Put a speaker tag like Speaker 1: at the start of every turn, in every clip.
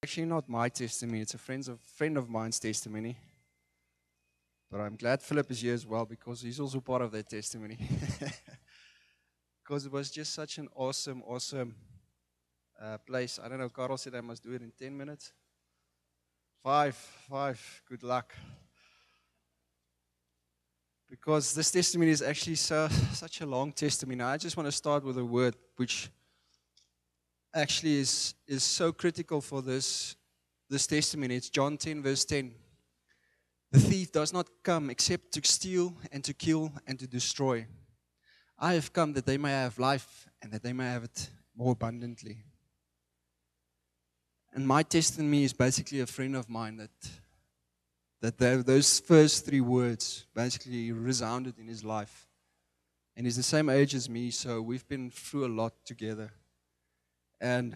Speaker 1: Actually, not my testimony. It's a friend of mine's testimony. But I'm glad Philip is here as well because he's also part of that testimony. Because it was just such an awesome place. I don't know. Carl said I must do it in 10 minutes. Five. Good luck. Because this testimony is actually such a long testimony. I just want to start with a word which actually is so critical for this testimony. It's John 10, verse 10. The thief does not come except to steal and to kill and to destroy. I have come that they may have life and that they may have it more abundantly. And my testimony is basically a friend of mine those first three words basically resounded in his life. And he's the same age as me, so we've been through a lot together. And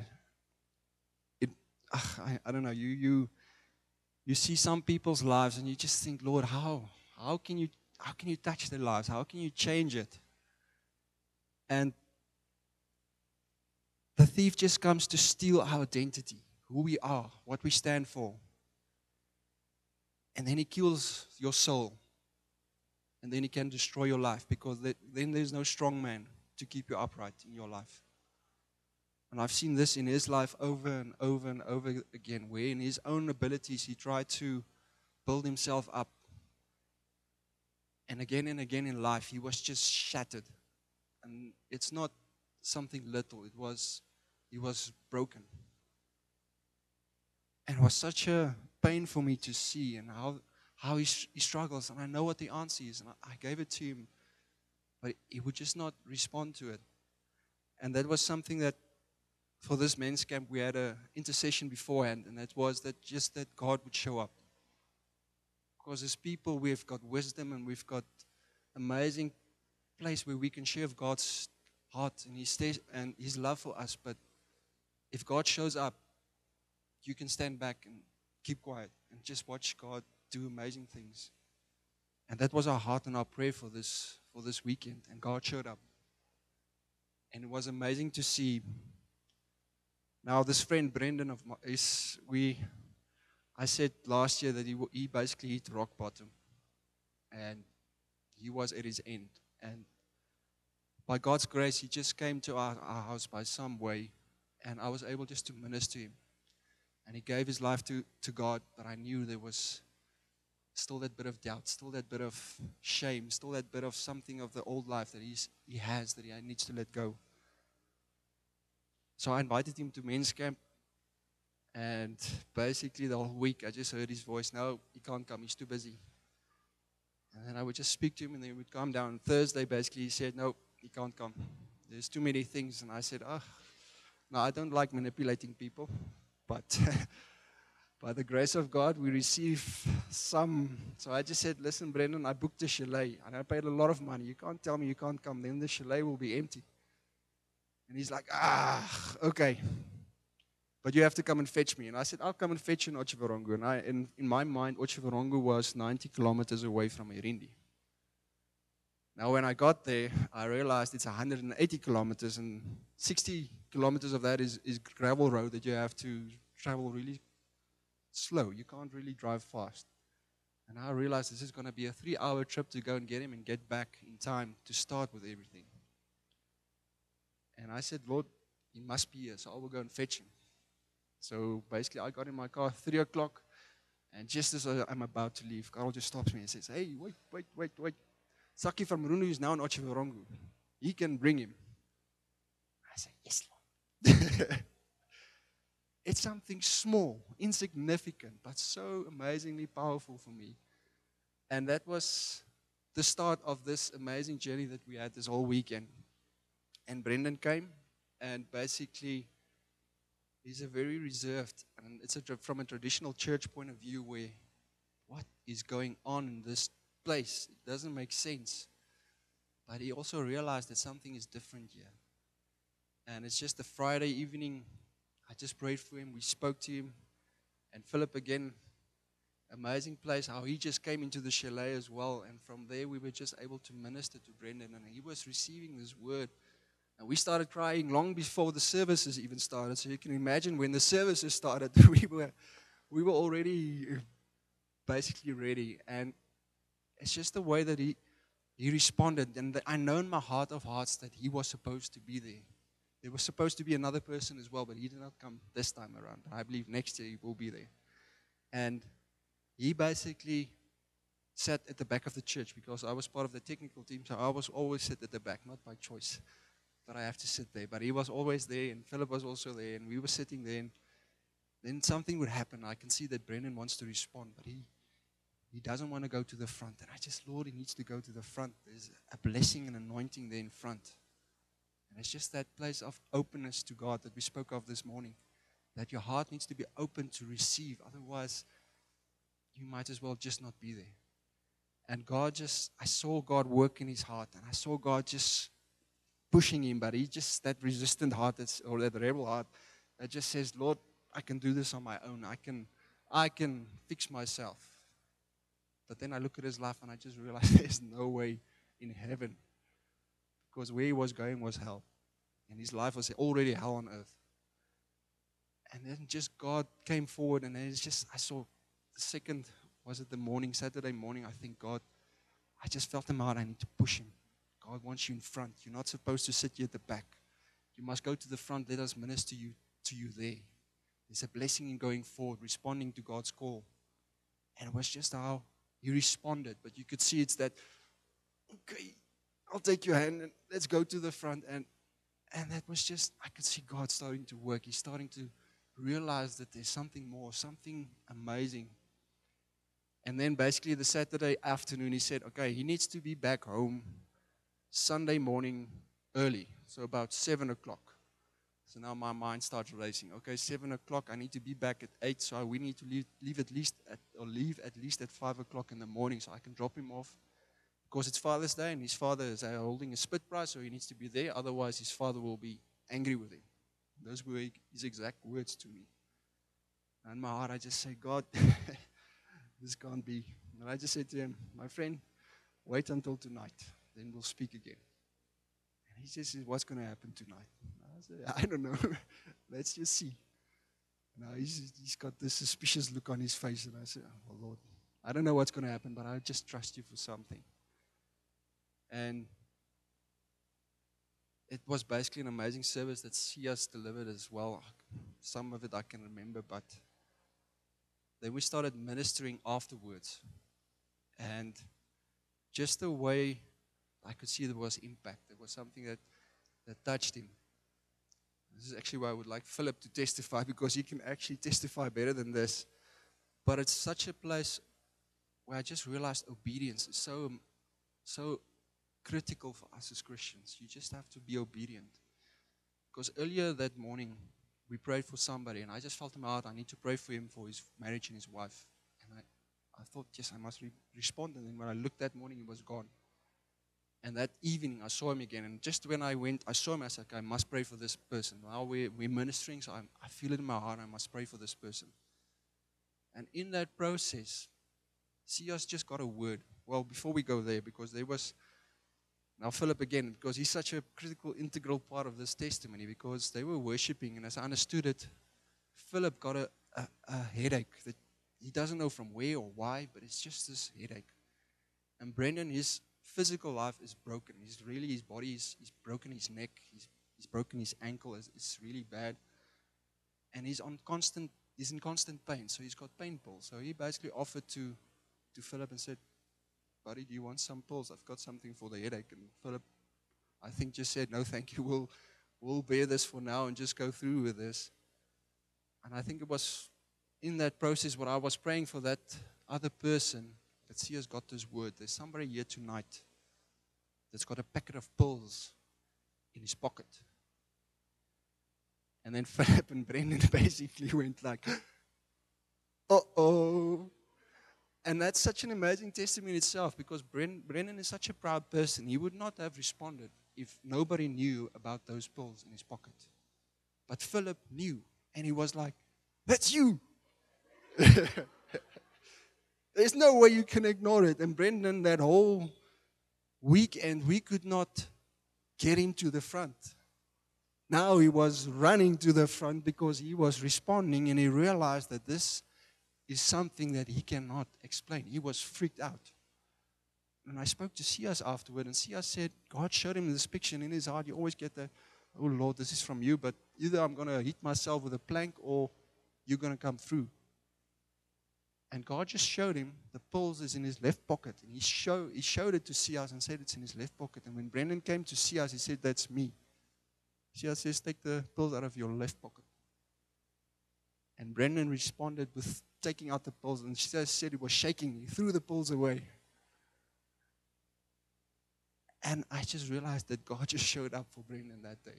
Speaker 1: I don't know, you see some people's lives and you just think, Lord, how can you touch their lives? How can you change it? And the thief just comes to steal our identity, who we are, what we stand for. And then he kills your soul. And then he can destroy your life because then there's no strong man to keep you upright in your life. And I've seen this in his life over and over and over again, where in his own abilities he tried to build himself up. And again in life he was just shattered. And it's not something little, he was broken. And it was such a pain for me to see and how he struggles. And I know what the answer is. And I gave it to him, but he would just not respond to it. And that was something that for this men's camp, we had an intercession beforehand, and that was that God would show up. Because as people, we've got wisdom and we've got amazing place where we can share of God's heart and His love for us. But if God shows up, you can stand back and keep quiet and just watch God do amazing things. And that was our heart and our prayer for this weekend. And God showed up. And it was amazing to see. Now, this friend Brendan of I said last year that he basically hit rock bottom, and he was at his end. And by God's grace, he just came to our house by some way, and I was able just to minister to him. And he gave his life to God, but I knew there was still that bit of doubt, still that bit of shame, still that bit of something of the old life that he needs to let go. So I invited him to men's camp, and basically the whole week I just heard his voice. No, he can't come, he's too busy. And then I would just speak to him, and then he would calm down. Thursday, basically, he said, no, he can't come. There's too many things. And I said, no, I don't like manipulating people, but by the grace of God, we receive some. So I just said, listen, Brendan, I booked a chalet, and I paid a lot of money. You can't tell me you can't come, then the chalet will be empty. And he's like, okay. But you have to come and fetch me. And I said, I'll come and fetch you in Otjiwarongo. And in my mind, Otjiwarongo was 90 kilometers away from Irindi. Now, when I got there, I realized it's 180 kilometers, and 60 kilometers of that is gravel road that you have to travel really slow. You can't really drive fast. And I realized this is going to be a 3-hour trip to go and get him and get back in time to start with everything. And I said, Lord, he must be here, so I will go and fetch him. So basically, I got in my car 3 o'clock, and just as I'm about to leave, Carl just stops me and says, hey, wait. Saki from Runu is now in Otjiwarongo. He can bring him. I said, yes, Lord. It's something small, insignificant, but so amazingly powerful for me. And that was the start of this amazing journey that we had this whole weekend. And Brendan came, and basically, he's a very reserved, and it's from a traditional church point of view where what is going on in this place? It doesn't make sense. But he also realized that something is different here. And it's just a Friday evening. I just prayed for him. We spoke to him. And Philip again, amazing place, how he just came into the chalet as well. And from there, we were just able to minister to Brendan. And he was receiving this word And we started crying long before the services even started. So you can imagine when the services started, we were already basically ready. And it's just the way that he responded. And I know in my heart of hearts that he was supposed to be there. There was supposed to be another person as well, but he did not come this time around. But I believe next year he will be there. And he basically sat at the back of the church because I was part of the technical team, so I was always sit at the back, not by choice, but I have to sit there. But he was always there, and Philip was also there, and we were sitting there, and then something would happen. I can see that Brendan wants to respond, but he doesn't want to go to the front. And I just, Lord, he needs to go to the front. There's a blessing and anointing there in front. And it's just that place of openness to God that we spoke of this morning, that your heart needs to be open to receive. Otherwise, you might as well just not be there. And I saw God work in his heart, and I saw God just pushing him, but he just, that resistant heart, or that rebel heart, that just says, Lord, I can do this on my own. I can fix myself. But then I look at his life, and I just realize there's no way in heaven, because where he was going was hell, and his life was already hell on earth. And then just God came forward, and it's just, I saw the second, was it the morning, Saturday morning, I think God, I just felt in my heart, I need to push him. God wants you in front. You're not supposed to sit here at the back. You must go to the front. Let us minister to you there. There's a blessing in going forward, responding to God's call. And it was just how he responded. But you could see it's that, okay, I'll take your hand and let's go to the front. And that was just, I could see God starting to work. He's starting to realize that there's something more, something amazing. And then basically the Saturday afternoon, he said, okay, he needs to be back home Sunday morning early, so about 7 o'clock. So now my mind starts racing. Okay, 7 o'clock, I need to be back at 8, so we need to leave at least at 5 o'clock in the morning so I can drop him off. Because it's Father's Day, and his father is holding a spit prize, so he needs to be there. Otherwise, his father will be angry with him. Those were his exact words to me. And in my heart, I just say, God, this can't be. And I just said to him, my friend, wait until tonight. Then we'll speak again. And he says, what's going to happen tonight? I said, I don't know. Let's just see. Now he's got this suspicious look on his face. And I said, oh, well, Lord, I don't know what's going to happen, but I'll just trust you for something. And it was basically an amazing service that Sias delivered as well. Some of it I can remember, but then we started ministering afterwards. And just the way I could see there was impact. There was something that touched him. This is actually why I would like Philip to testify, because he can actually testify better than this. But it's such a place where I just realized obedience is so critical for us as Christians. You just have to be obedient. Because earlier that morning, we prayed for somebody, and I just felt in my heart, I need to pray for him for his marriage and his wife. And I thought, yes, I must respond. And then when I looked that morning, he was gone. And that evening, I saw him again. And just when I went, I saw him, I said, okay, I must pray for this person. Now we're ministering, so I feel it in my heart, I must pray for this person. And in that process, Sias just got a word. Well, before we go there, because there was, now Philip again, because he's such a critical, integral part of this testimony, because they were worshiping, and as I understood it, Philip got a headache that he doesn't know from where or why, but it's just this headache. And Brendan, his physical life is broken. His body is broken, his neck, he's broken his ankle, it's really bad. And he's in constant pain, so he's got pain pills. So he basically offered to Philip and said, buddy, do you want some pills? I've got something for the headache. And Philip, I think, just said, no, thank you. We'll bear this for now and just go through with this. And I think it was in that process what I was praying for that other person that Sias got this word. There's somebody here tonight that's got a packet of pills in his pocket. And then Philip and Brendan basically went like, uh-oh. And that's such an amazing testimony itself, because Brendan is such a proud person. He would not have responded if nobody knew about those pills in his pocket. But Philip knew, and he was like, that's you. There's no way you can ignore it. And Brendan, that whole weekend, we could not get him to the front. Now he was running to the front because he was responding and he realized that this is something that he cannot explain. He was freaked out. And I spoke to Sias afterward, and Sias said, God showed him this picture, and in his heart, you always get the, oh Lord, this is from you, but either I'm going to hit myself with a plank or you're going to come through. And God just showed him the pills is in his left pocket. And he showed it to Sias and said it's in his left pocket. And when Brendan came to Sias, he said, that's me. Sias says, take the pills out of your left pocket. And Brendan responded with taking out the pills. And Sias said he was shaking. He threw the pills away. And I just realized that God just showed up for Brendan that day.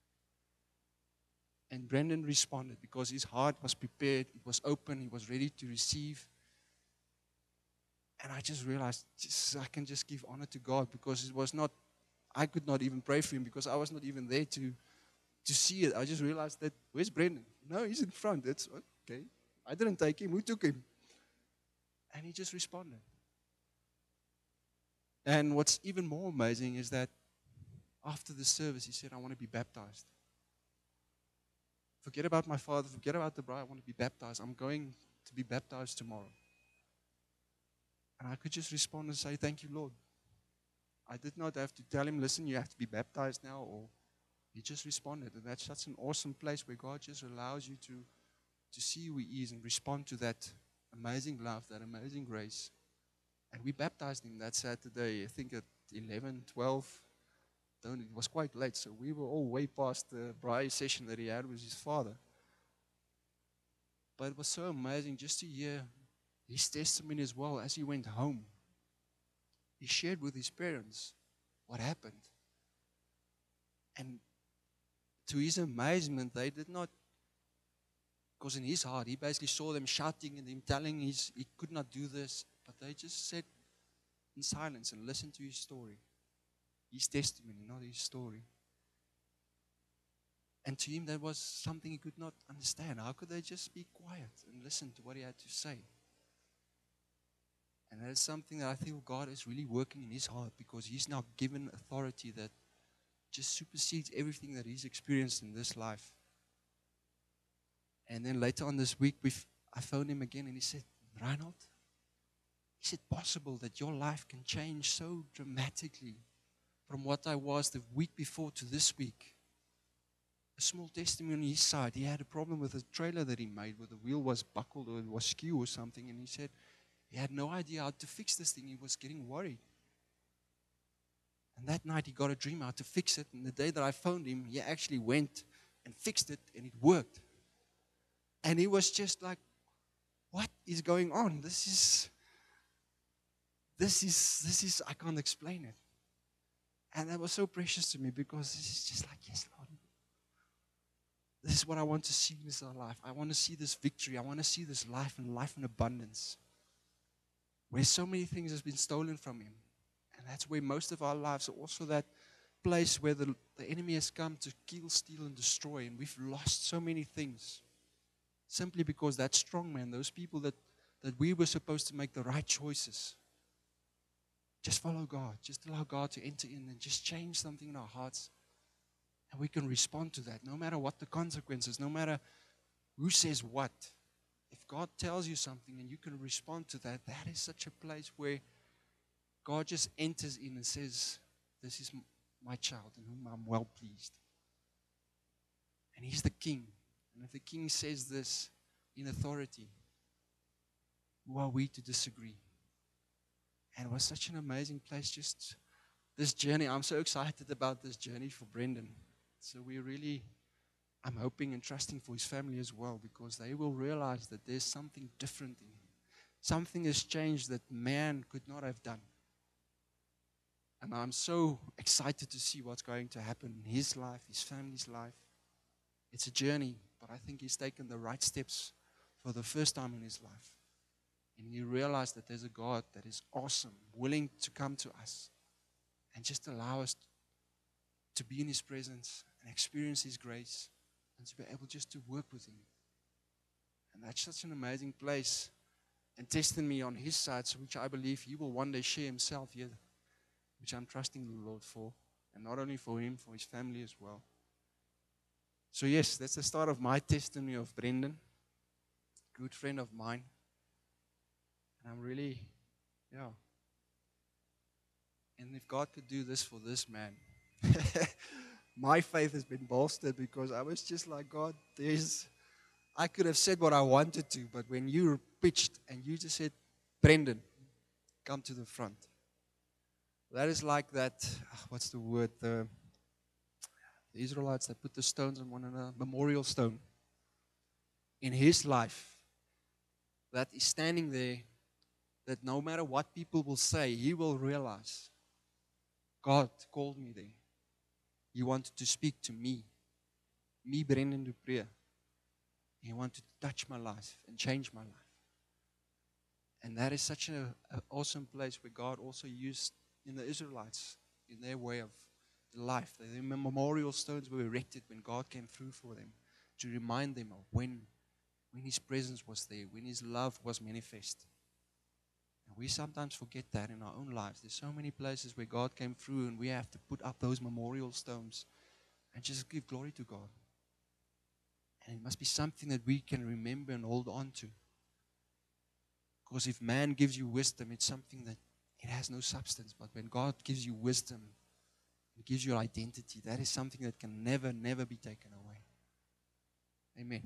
Speaker 1: And Brendan responded because his heart was prepared, it was open, he was ready to receive. And I just realized I can just give honor to God because it was not, I could not even pray for him because I was not even there to see it. I just realized that, where's Brendan? No, he's in front. It's okay. I didn't take him. Who took him? And he just responded. And what's even more amazing is that after the service, he said, I want to be baptized. Forget about my father, forget about the bride, I want to be baptized. I'm going to be baptized tomorrow. And I could just respond and say, thank you, Lord. I did not have to tell him, listen, you have to be baptized now, or he just responded. And that's such an awesome place where God just allows you to see who he is and respond to that amazing love, that amazing grace. And we baptized him that Saturday, I think at 11, 12. It was quite late, so we were all way past the braai session that he had with his father. But it was so amazing just to hear his testimony as well as he went home. He shared with his parents what happened. And to his amazement, they did not, because in his heart, he basically saw them shouting and him telling he could not do this, but they just sat in silence and listened to his story. His testimony, not his story. And to him, that was something he could not understand. How could they just be quiet and listen to what he had to say? And that is something that I feel God is really working in his heart because he's now given authority that just supersedes everything that he's experienced in this life. And then later on this week, I phoned him again and he said, Reinhold, is it possible that your life can change so dramatically from what I was the week before to this week? A small testimony on his side. He had a problem with a trailer that he made where the wheel was buckled or it was skew or something. And he said he had no idea how to fix this thing. He was getting worried. And that night he got a dream how to fix it. And the day that I phoned him, he actually went and fixed it and it worked. And he was just like, what is going on? This is, I can't explain it. And that was so precious to me because it's just like, yes, Lord. This is what I want to see in this life. I want to see this victory. I want to see this life and life in abundance. Where so many things have been stolen from him. And that's where most of our lives are also that place where the enemy has come to kill, steal, and destroy. And we've lost so many things. Simply because that strong man, those people that we were supposed to make the right choices. Just follow God. Just allow God to enter in and just change something in our hearts. And we can respond to that no matter what the consequences, no matter who says what. If God tells you something and you can respond to that, that is such a place where God just enters in and says, this is my child in whom I'm well pleased. And he's the king. And if the king says this in authority, who are we to disagree? And it was such an amazing place, just this journey. I'm so excited about this journey for Brendan. So I'm hoping and trusting for his family as well, because they will realize that there's something different in him. Something has changed that man could not have done. And I'm so excited to see what's going to happen in his life, his family's life. It's a journey, but I think he's taken the right steps for the first time in his life. And he realized that there's a God that is awesome, willing to come to us and just allow us to be in his presence and experience his grace and to be able just to work with him. And that's such an amazing place and testimony on his side, so which I believe he will one day share himself here, which I'm trusting the Lord for. And not only for him, for his family as well. So yes, that's the start of my testimony of Brendan, good friend of mine. And I'm really, yeah. And if God could do this for this man, my faith has been bolstered because I was just like, God, I could have said what I wanted to, but when you pitched and you just said, Brendan, come to the front. That is like that, what's the word? The Israelites, they put the stones on one another, memorial stone. In his life, that is standing there, that no matter what people will say, he will realize, God called me there. He wanted to speak to me, Brendan du Preez. He wanted to touch my life and change my life. And that is such an awesome place where God also used in the Israelites, in their way of life. The memorial stones were erected when God came through for them to remind them of when His presence was there, when His love was manifest. And we sometimes forget that in our own lives. There's so many places where God came through and we have to put up those memorial stones and just give glory to God. And it must be something that we can remember and hold on to. Because if man gives you wisdom, it's something that it has no substance. But when God gives you wisdom, He gives you identity, that is something that can never, never be taken away. Amen.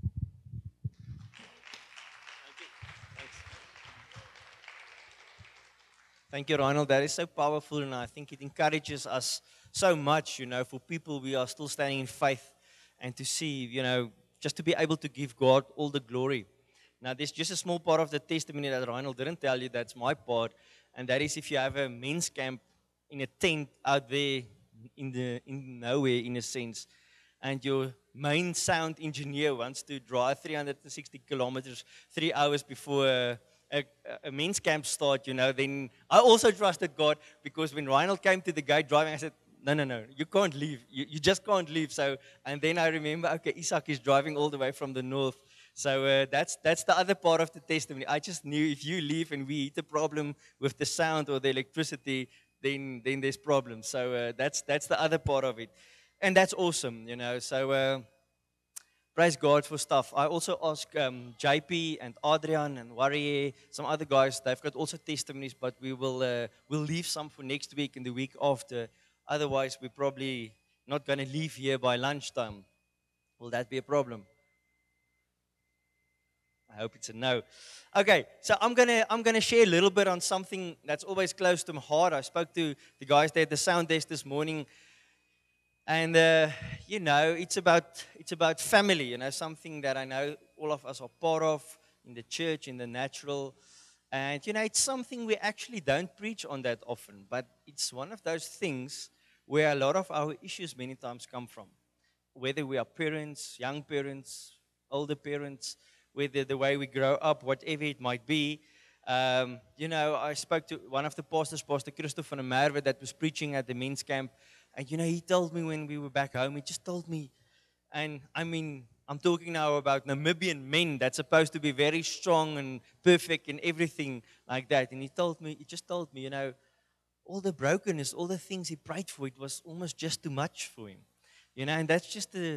Speaker 2: Thank you, Ronald. That is so powerful, and I think it encourages us so much, for people we are still standing in faith and to see, just to be able to give God all the glory. Now, there's just a small part of the testimony that Ronald didn't tell you, that's my part, and that is if you have a men's camp in a tent out there in nowhere, in a sense, and your main sound engineer wants to drive 360 kilometers 3 hours before a men's camp start, then I also trusted God, because when Ronald came to the gate driving, I said, no, you can't leave. You just can't leave. So, and then I remember, okay, Isaac is driving all the way from the north. So that's the other part of the testimony. I just knew if you leave and we hit a problem with the sound or the electricity, then there's problems. So that's the other part of it. And that's awesome, So praise God for stuff. I also ask JP and Adrian and Warrior, some other guys, they've got also testimonies, but we'll leave some for next week and the week after. Otherwise, we're probably not going to leave here by lunchtime. Will that be a problem? I hope it's a no. Okay, so I'm gonna share a little bit on something that's always close to my heart. I spoke to the guys there at the sound desk this morning, and it's about family. Something that I know all of us are part of in the church, in the natural, and it's something we actually don't preach on that often. But it's one of those things where a lot of our issues many times come from. Whether we are parents, young parents, older parents, whether the way we grow up, whatever it might be. I spoke to one of the pastors, Pastor Christopher van der Merwe, that was preaching at the men's camp. And, he told me when we were back home, he just told me, and I mean, I'm talking now about Namibian men that's supposed to be very strong and perfect and everything like that. And he just told me, all the brokenness, all the things he prayed for, it was almost just too much for him. And that's just a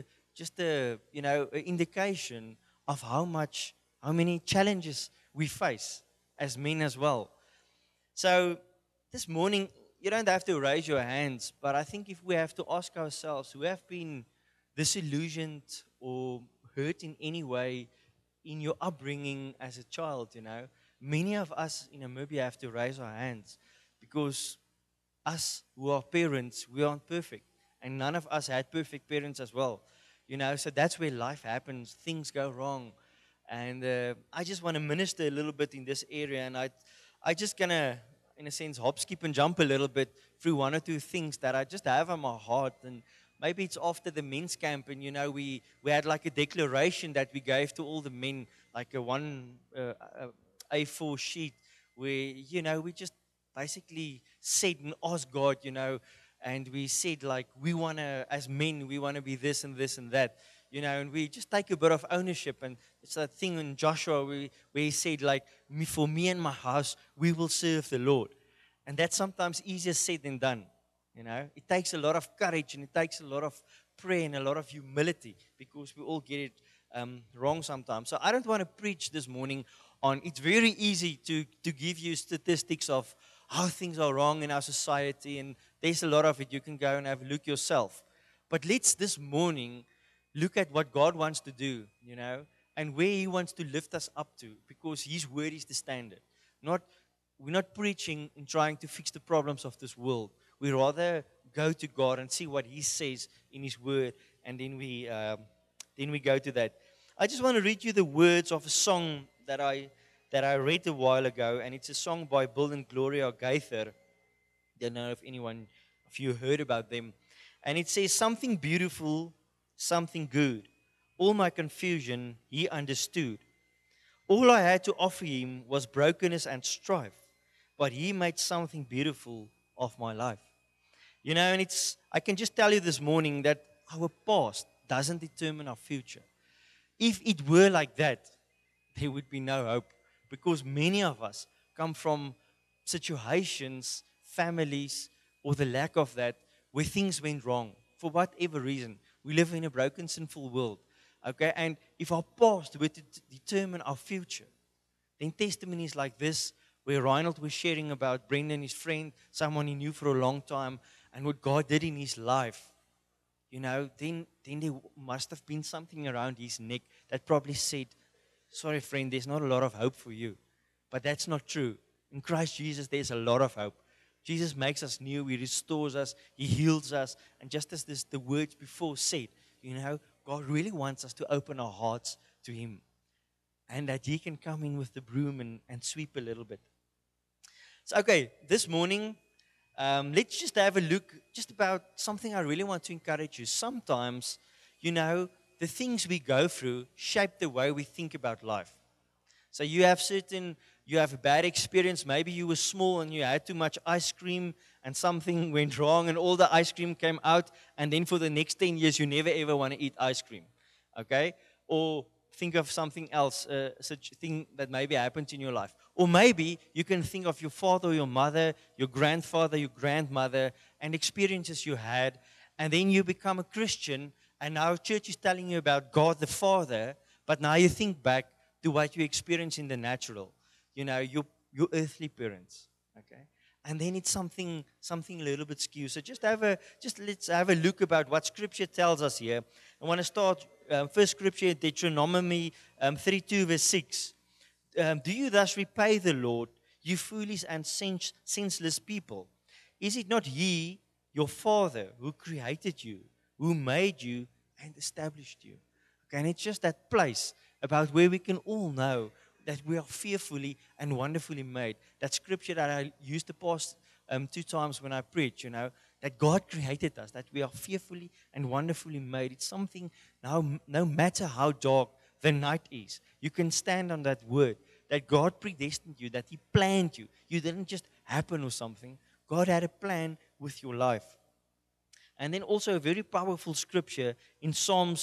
Speaker 2: indication of how many challenges we face as men as well. So this morning, you don't have to raise your hands, but I think if we have to ask ourselves, who have been disillusioned or hurt in any way in your upbringing as a child, many of us in Namibia have to raise our hands, because us who are parents, we aren't perfect. And none of us had perfect parents as well. So that's where life happens. Things go wrong. And I just want to minister a little bit in this area. And I just going to, in a sense, hop, skip, and jump a little bit through one or two things that I just have on my heart. And maybe it's after the men's camp. And, we had like a declaration that we gave to all the men, like a A4 sheet where, we just basically said and asked God, and we said, like, we want to, as men, we want to be this and this and that, and we just take a bit of ownership. And it's that thing in Joshua where he said, like, for me and my house, we will serve the Lord. And that's sometimes easier said than done, It takes a lot of courage and it takes a lot of prayer and a lot of humility, because we all get it wrong sometimes. So I don't want to preach this morning on, it's very easy to give you statistics of how things are wrong in our society, and there's a lot of it. You can go and have a look yourself. But let's this morning look at what God wants to do, and where He wants to lift us up to, because His word is the standard. We're not preaching and trying to fix the problems of this world. We rather go to God and see what He says in His word, and then we go to that. I just want to read you the words of a song that I read a while ago, and it's a song by Bill and Gloria Gaither. Don't know if anyone of you heard about them. And it says, something beautiful, something good. All my confusion He understood. All I had to offer Him was brokenness and strife, but He made something beautiful of my life. And I can just tell you this morning that our past doesn't determine our future. If it were like that, there would be no hope, because many of us come from situations, families, or the lack of that, where things went wrong for whatever reason. We live in a broken, sinful world. Okay, and if our past were to determine our future, then testimonies like this, where Reinhold was sharing about Brendan, his friend, someone he knew for a long time, and what God did in his life, then there must have been something around his neck that probably said, sorry friend, there's not a lot of hope for you. But that's not true. In Christ Jesus, there's a lot of hope. Jesus makes us new, He restores us, He heals us, and just as the words before said, God really wants us to open our hearts to Him, and that He can come in with the broom and sweep a little bit. So, okay, this morning, let's just have a look just about something I really want to encourage you. Sometimes, the things we go through shape the way we think about life. So you have a bad experience. Maybe you were small and you had too much ice cream and something went wrong and all the ice cream came out, and then for the next 10 years you never ever want to eat ice cream. Okay? Or think of something else, such a thing that maybe happened in your life. Or maybe you can think of your father or your mother, your grandfather, your grandmother, and experiences you had, and then you become a Christian, and now church is telling you about God the Father, but now you think back to what you experienced in the natural, your earthly parents, okay? And then it's something a little bit skewed. So let's have a look about what Scripture tells us here. I want to start first Scripture, Deuteronomy 32 verse 6. Do you thus repay the Lord, you foolish and senseless people? Is it not He, your Father, who created you, who made you and established you? Okay, and it's just that place about where we can all know that we are fearfully and wonderfully made. That scripture that I used the past 2 times when I preach, that God created us, that we are fearfully and wonderfully made. It's something now, no matter how dark the night is, you can stand on that word, that God predestined you, that He planned you. You didn't just happen or something. God had a plan with your life. And then also a very powerful scripture in Psalm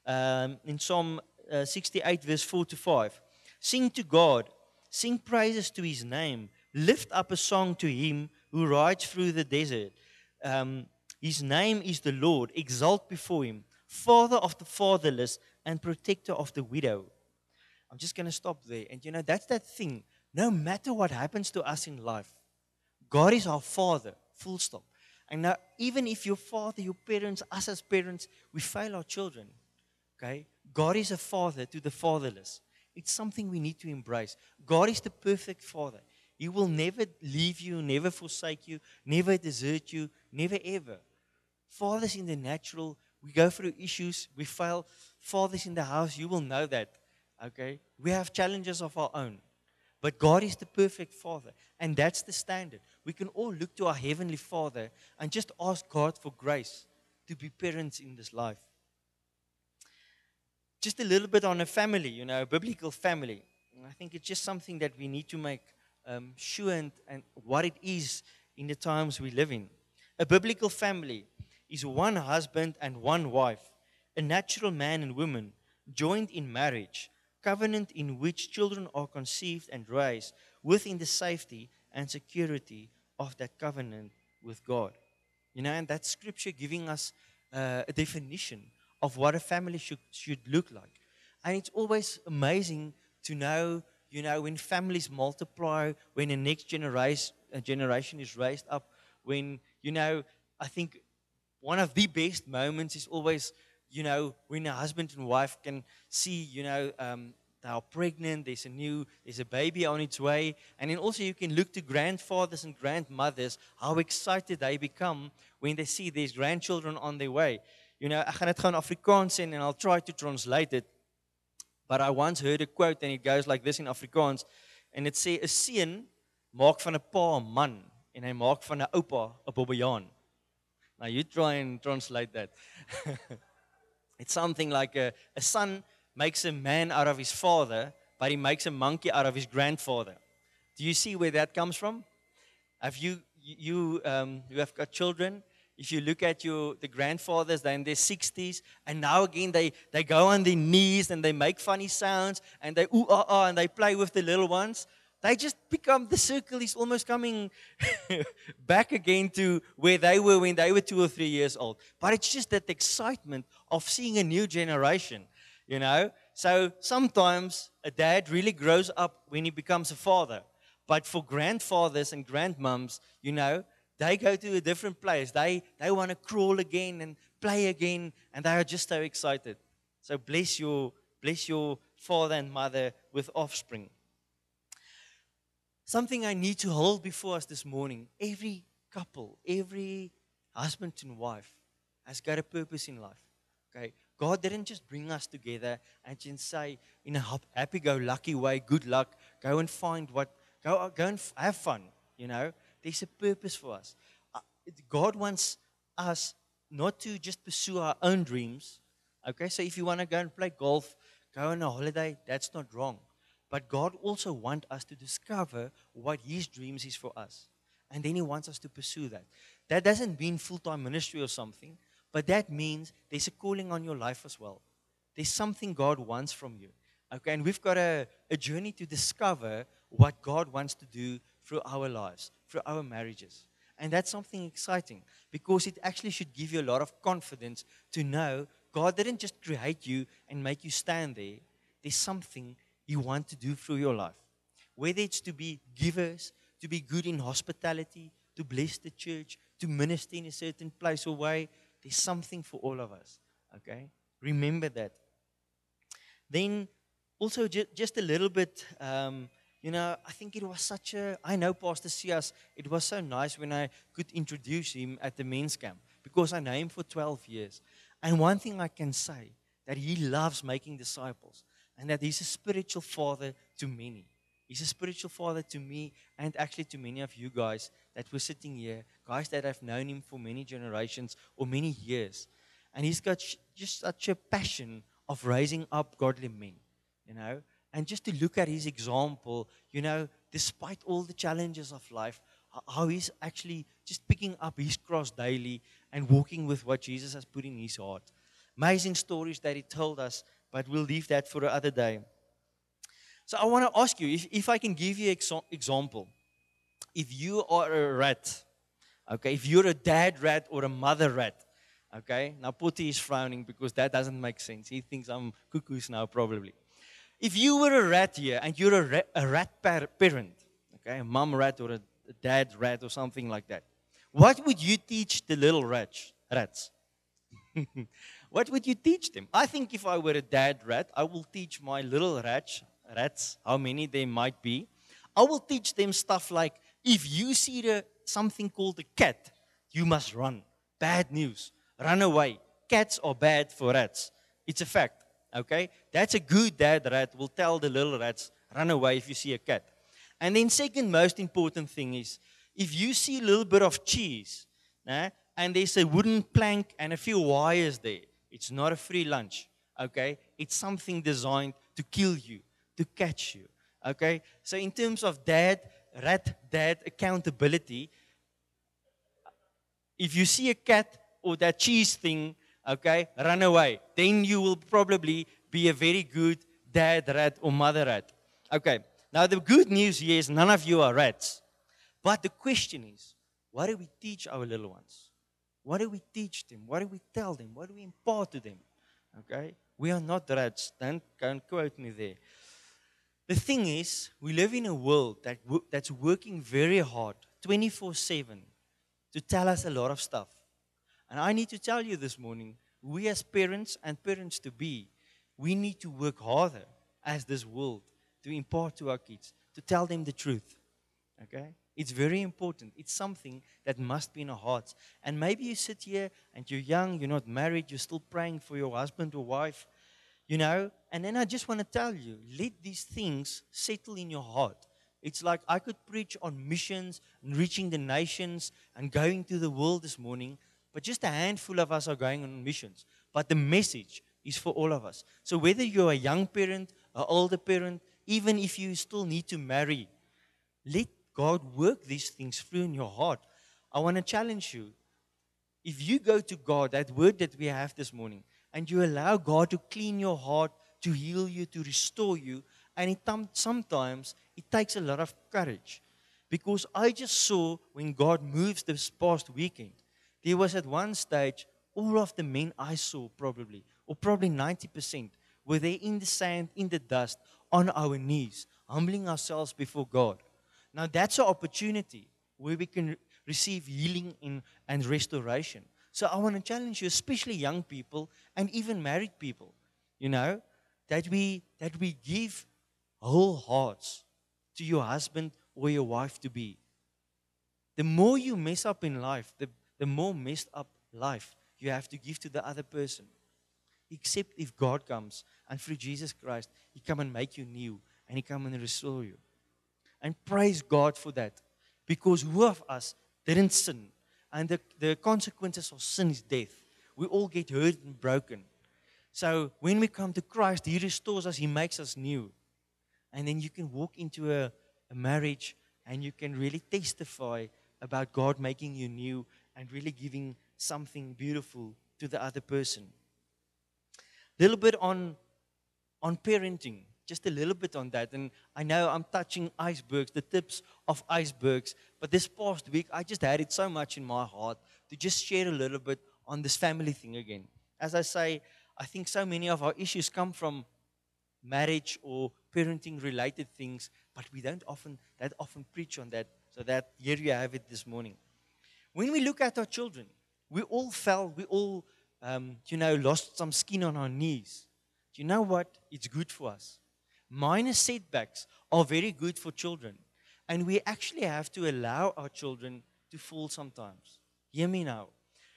Speaker 2: 68 verse 4-5. Sing to God, sing praises to His name, lift up a song to Him who rides through the desert. His name is the Lord, exalt before Him, Father of the fatherless and protector of the widow. I'm just going to stop there. And that's that thing. No matter what happens to us in life, God is our Father, full stop. And now, even if your father, your parents, us as parents, we fail our children, okay? God is a father to the fatherless. It's something we need to embrace. God is the perfect Father. He will never leave you, never forsake you, never desert you, never ever. Fathers in the natural, we go through issues, we fail. Fathers in the house, you will know that. Okay? We have challenges of our own. But God is the perfect Father. And that's the standard. We can all look to our Heavenly Father and just ask God for grace to be parents in this life. Just a little bit on a family, a biblical family. I think it's just something that we need to make sure and what it is in the times we live in. A biblical family is one husband and one wife, a natural man and woman, joined in marriage, covenant in which children are conceived and raised within the safety and security of that covenant with God. And that scripture giving us a definition of what a family should look like. And it's always amazing to know, when families multiply, when the next generation is raised up, when, I think one of the best moments is always, when a husband and wife can see, they are pregnant, there's a baby on its way. And then also you can look to grandfathers and grandmothers, how excited they become when they see there's grandchildren on their way. Ek gaan dit gou in Afrikaans sê and I'll try to translate it. But I once heard a quote and it goes like this in Afrikaans. And it sê, 'n seun maak van 'n pa 'n man en hy maak van 'n oupa 'n bobbejaan. Now you try and translate that. It's something like a son makes a man out of his father, but he makes a monkey out of his grandfather. Do you see where that comes from? Have you have got children? If you look at the grandfathers, they're in their 60s, and now again they go on their knees and they make funny sounds and they ooh ah ah and they play with the little ones. They just become, the circle is almost coming back again to where they were when they were 2 or 3 years old. But it's just that excitement of seeing a new generation, So sometimes a dad really grows up when he becomes a father. But for grandfathers and grandmoms, they go to a different place. They want to crawl again and play again, and they are just so excited. So bless your father and mother with offspring. Something I need to hold before us this morning. Every couple, every husband and wife has got a purpose in life. Okay? God didn't just bring us together and just say, in a happy-go-lucky way, good luck, go and find go and have fun, There's a purpose for us. God wants us not to just pursue our own dreams. Okay, so if you want to go and play golf, go on a holiday, that's not wrong. But God also wants us to discover what His dreams is for us. And then He wants us to pursue that. That doesn't mean full-time ministry or something, but that means there's a calling on your life as well. There's something God wants from you. Okay, and we've got a journey to discover what God wants to do through our lives, through our marriages. And that's something exciting because it actually should give you a lot of confidence to know God didn't just create you and make you stand there. There's something He wants to do through your life. Whether it's to be givers, to be good in hospitality, to bless the church, to minister in a certain place or way, there's something for all of us. Okay? Remember that. Then also just a little bit, I think it was I know Pastor Sias, it was so nice when I could introduce him at the men's camp because I know him for 12 years. And one thing I can say, that he loves making disciples and that he's a spiritual father to many. He's a spiritual father to me and actually to many of you guys that were sitting here, guys that have known him for many generations or many years. And he's got just such a passion of raising up godly men, And just to look at his example, despite all the challenges of life, how he's actually just picking up his cross daily and walking with what Jesus has put in his heart. Amazing stories that he told us, but we'll leave that for another day. So I want to ask you, if I can give you an example. If you are a rat, okay, if you're a dad rat or a mother rat, okay, now Putti is frowning because that doesn't make sense. He thinks I'm cuckoos now probably. If you were a rat here and you're a rat parent, okay, a mom rat or a dad rat or something like that, what would you teach the little rats? What would you teach them? I think if I were a dad rat, I will teach my little rats, how many there might be, I will teach them stuff like, if you see something called a cat, you must run. Bad news. Run away. Cats are bad for rats. It's a fact. Okay? That's a good dad rat will tell the little rats, run away if you see a cat. And then second most important thing is, if you see a little bit of cheese, and there's a wooden plank and a few wires there, it's not a free lunch. Okay? It's something designed to kill you, to catch you. Okay? So in terms of rat dad accountability, if you see a cat or that cheese thing, okay, run away. Then you will probably be a very good dad rat or mother rat. Okay, now the good news here is none of you are rats. But the question is, what do we teach our little ones? What do we teach them? What do we tell them? What do we impart to them? Okay? We are not rats. Don't quote me there. The thing is, we live in a world that's working very hard, 24/7, to tell us a lot of stuff. And I need to tell you this morning, we as parents and parents to be, we need to work harder as this world to impart to our kids, to tell them the truth. Okay? It's very important. It's something that must be in our hearts. And maybe you sit here and you're young, you're not married, you're still praying for your husband or wife, and then I just want to tell you, let these things settle in your heart. It's like I could preach on missions and reaching the nations and going to the world this morning, but just a handful of us are going on missions. But the message is for all of us. So whether you're a young parent, an older parent, even if you still need to marry, let God work these things through in your heart. I want to challenge you. If you go to God, that word that we have this morning, and you allow God to clean your heart, to heal you, to restore you, and sometimes it takes a lot of courage. Because I just saw when God moves this past weekend, there was at one stage, all of the men I saw probably 90%, were there in the sand, in the dust, on our knees, humbling ourselves before God. Now that's an opportunity where we can receive healing and restoration. So I want to challenge you, especially young people and even married people, that we give whole hearts to your husband or your wife to be. The more you mess up in life, the more messed up life you have to give to the other person. Except if God comes and through Jesus Christ, He come and make you new and He come and restore you. And praise God for that. Because who of us didn't sin? And the consequences of sin is death. We all get hurt and broken. So when we come to Christ, He restores us, He makes us new. And then you can walk into a marriage and you can really testify about God making you new and really giving something beautiful to the other person. A little bit on parenting. Just a little bit on that. And I know I'm touching icebergs, the tips of icebergs. But this past week, I just had it so much in my heart to just share a little bit on this family thing again. As I say, I think so many of our issues come from marriage or parenting related things, but we don't often preach on that. So that here you have it this morning. When we look at our children, we all fell, we all, lost some skin on our knees. Do you know what? It's good for us. Minor setbacks are very good for children. And we actually have to allow our children to fall sometimes. Hear me now.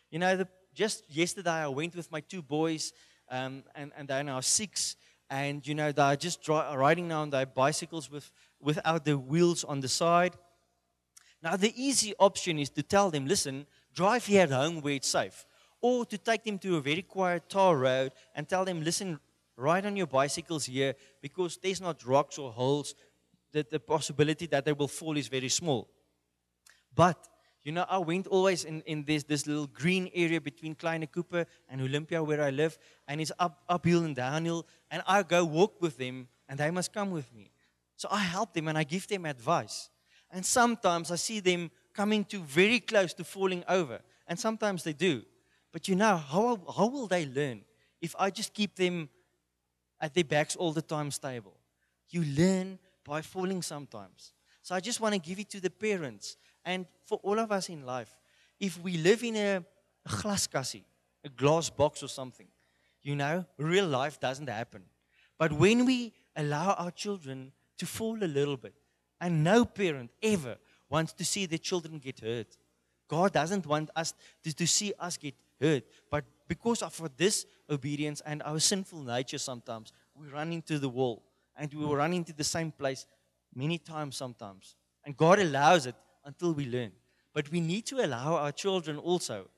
Speaker 2: Just yesterday I went with my two boys, and they're now 6. And, they're just riding now on their bicycles without the wheels on the side. Now, the easy option is to tell them, listen, drive here at home where it's safe. Or to take them to a very quiet tar road and tell them, listen, ride on your bicycles here because there's not rocks or holes. The possibility that they will fall is very small. But, I went always in this little green area between Kleine Cooper and Olympia where I live. And it's uphill and downhill. And I go walk with them and they must come with me. So I help them and I give them advice. And sometimes I see them coming to very close to falling over. And sometimes they do. But how will they learn if I just keep them at their backs all the time stable? You learn by falling sometimes. So I just want to give it to the parents. And for all of us in life, if we live in a glaskassie, a glass box or something, real life doesn't happen. But when we allow our children to fall a little bit, and no parent ever wants to see their children get hurt. God doesn't want us to see us get hurt. But because of our disobedience and our sinful nature sometimes, we run into the wall. And we will run into the same place many times sometimes. And God allows it until we learn. But we need to allow our children also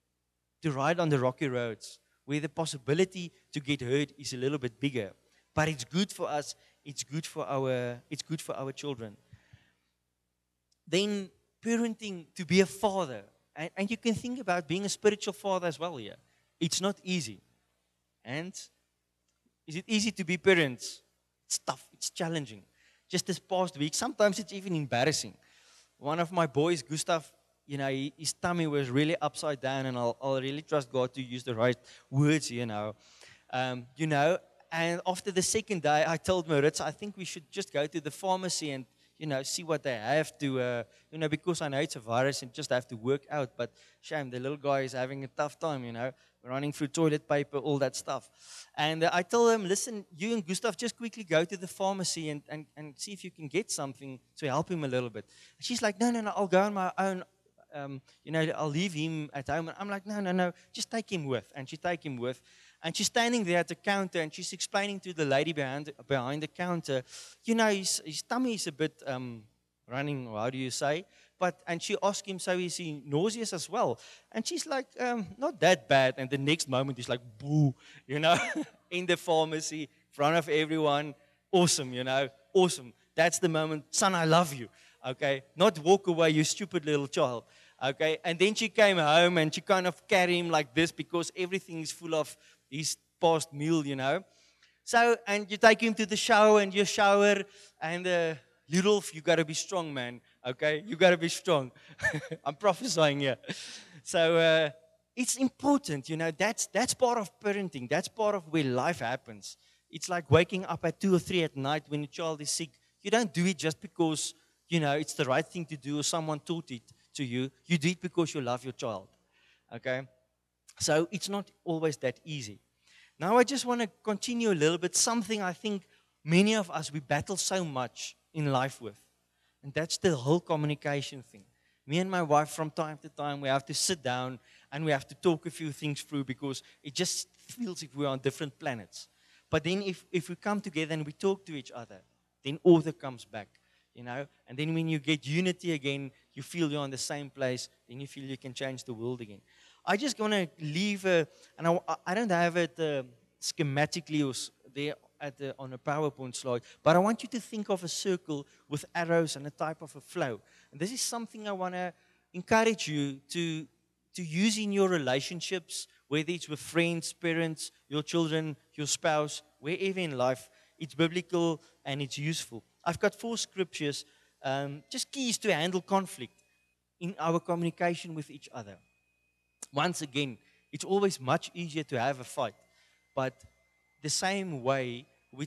Speaker 2: to ride on the rocky roads where the possibility to get hurt is a little bit bigger. But it's good for us. It's good for our children. Then parenting, to be a father. And you can think about being a spiritual father as well here. It's not easy. And is it easy to be parents? It's tough. It's challenging. Just this past week, sometimes it's even embarrassing. One of my boys, Gustav, his tummy was really upside down, and I'll really trust God to use the right words, you know. And after the second day, I told Maritz, I think we should just go to the pharmacy and, see what they have to, because I know it's a virus and just have to work out. But shame, the little guy is having a tough time, running through toilet paper, all that stuff. And I told him, listen, you and Gustav just quickly go to the pharmacy and see if you can get something to help him a little bit. And she's like, no, I'll go on my own. I'll leave him at home. And I'm like, no, just take him with. And she take him with. And she's standing there at the counter, and she's explaining to the lady behind the counter, his tummy is a bit running, how do you say? And she asked him, so is he nauseous as well? And she's like, not that bad. And the next moment, he's like, boo, in the pharmacy, in front of everyone. Awesome, awesome. That's the moment, son, I love you. Okay, not walk away, you stupid little child. Okay, and then she came home and she kind of carried him like this because everything is full of his past meal, So, and you take him to the shower and you shower, and Ludolf, you got to be strong, man. Okay, you got to be strong. I'm prophesying here. So, it's important, that's part of parenting. That's part of where life happens. It's like waking up at 2 or 3 at night when a child is sick. You don't do it just because, it's the right thing to do or someone taught it to you. You do it because you love your child. Okay? So it's not always that easy. Now I just want to continue a little bit. Something I think many of us, we battle so much in life with. And that's the whole communication thing. Me and my wife, from time to time, we have to sit down and we have to talk a few things through because it just feels like we're on different planets. But then if we come together and we talk to each other, then order comes back. And then when you get unity again, you feel you're on the same place, then you feel you can change the world again. I just want to leave, and I don't have it schematically or there on a PowerPoint slide, but I want you to think of a circle with arrows and a type of a flow. And this is something I want to encourage you to use in your relationships, whether it's with friends, parents, your children, your spouse, wherever in life. It's biblical and it's useful. I've got 4 scriptures, just keys to handle conflict in our communication with each other. Once again, it's always much easier to have a fight. But the same way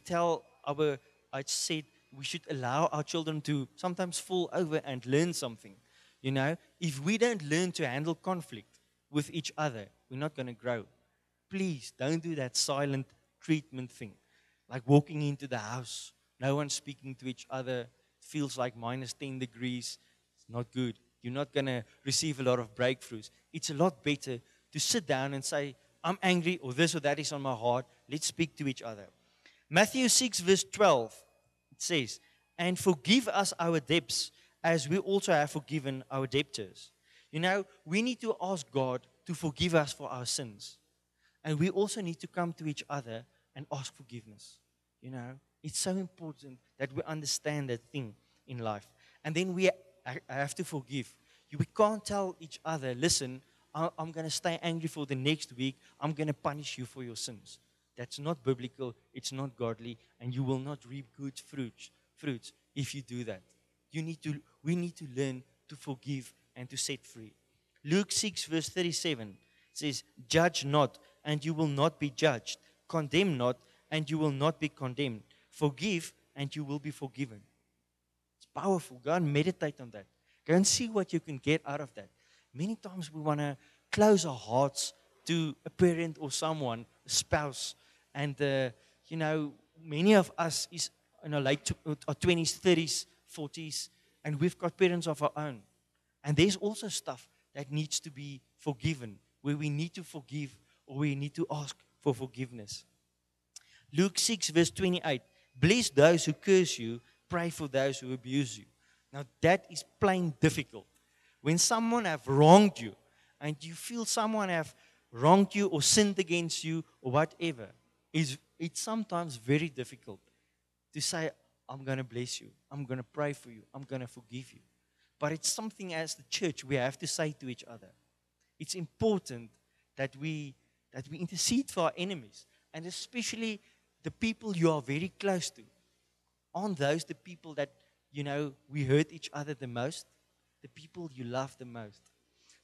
Speaker 2: I said we should allow our children to sometimes fall over and learn something. If we don't learn to handle conflict with each other, we're not going to grow. Please don't do that silent treatment thing. Like walking into the house, no one speaking to each other. It feels like minus 10 degrees. It's not good. You're not going to receive a lot of breakthroughs. It's a lot better to sit down and say, I'm angry, or this or that is on my heart. Let's speak to each other. Matthew 6 verse 12, it says, and forgive us our debts as we also have forgiven our debtors. We need to ask God to forgive us for our sins. And we also need to come to each other and ask forgiveness. It's so important that we understand that thing in life. And then we have to forgive. We can't tell each other, listen, I'm going to stay angry for the next week. I'm going to punish you for your sins. That's not biblical. It's not godly. And you will not reap good fruits if you do that. We need to learn to forgive and to set free. Luke 6 verse 37 says, judge not, and you will not be judged. Condemn not, and you will not be condemned. Forgive, and you will be forgiven. It's powerful. Go and meditate on that. Go and see what you can get out of that. Many times we want to close our hearts to a parent or someone, a spouse. And, many of us is in our late 20s, 30s, 40s, and we've got parents of our own. And there's also stuff that needs to be forgiven, where we need to forgive or we need to ask for forgiveness. Luke 6 verse 28, bless those who curse you, pray for those who abuse you. Now that is plain difficult. When someone have wronged you and you feel someone have wronged you or sinned against you or whatever, it's sometimes very difficult to say, I'm going to bless you, I'm going to pray for you, I'm going to forgive you. But it's something as the church we have to say to each other. It's important that we intercede for our enemies, and especially the people you are very close to. Aren't those the people that, we hurt each other the most? The people you love the most.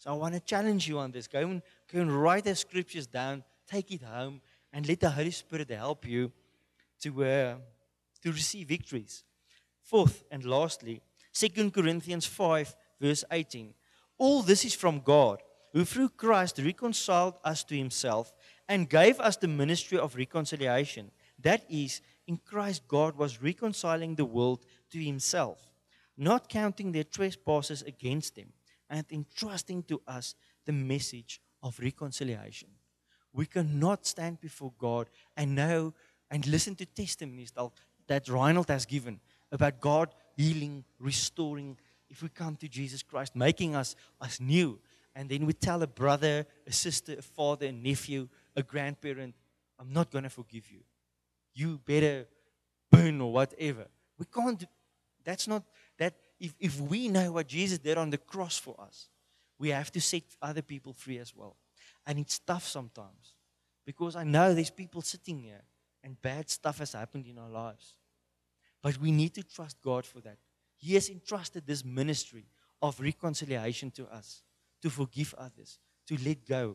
Speaker 2: So I want to challenge you on this. Go and write the scriptures down, take it home, and let the Holy Spirit help you to receive victories. Fourth and lastly, 2 Corinthians 5, verse 18. All this is from God, who through Christ reconciled us to himself and gave us the ministry of reconciliation. That is, in Christ God was reconciling the world to himself, not counting their trespasses against them, and entrusting to us the message of reconciliation. We cannot stand before God and know and listen to testimonies that Reinhold has given about God healing, restoring, if we come to Jesus Christ, making us new. And then we tell a brother, a sister, a father, a nephew, a grandparent, I'm not going to forgive you. You better burn or whatever. We can't, that's not, that if we know what Jesus did on the cross for us, we have to set other people free as well. And it's tough sometimes, because I know there's people sitting here and bad stuff has happened in our lives. But we need to trust God for that. He has entrusted this ministry of reconciliation to us, to forgive others, to let go.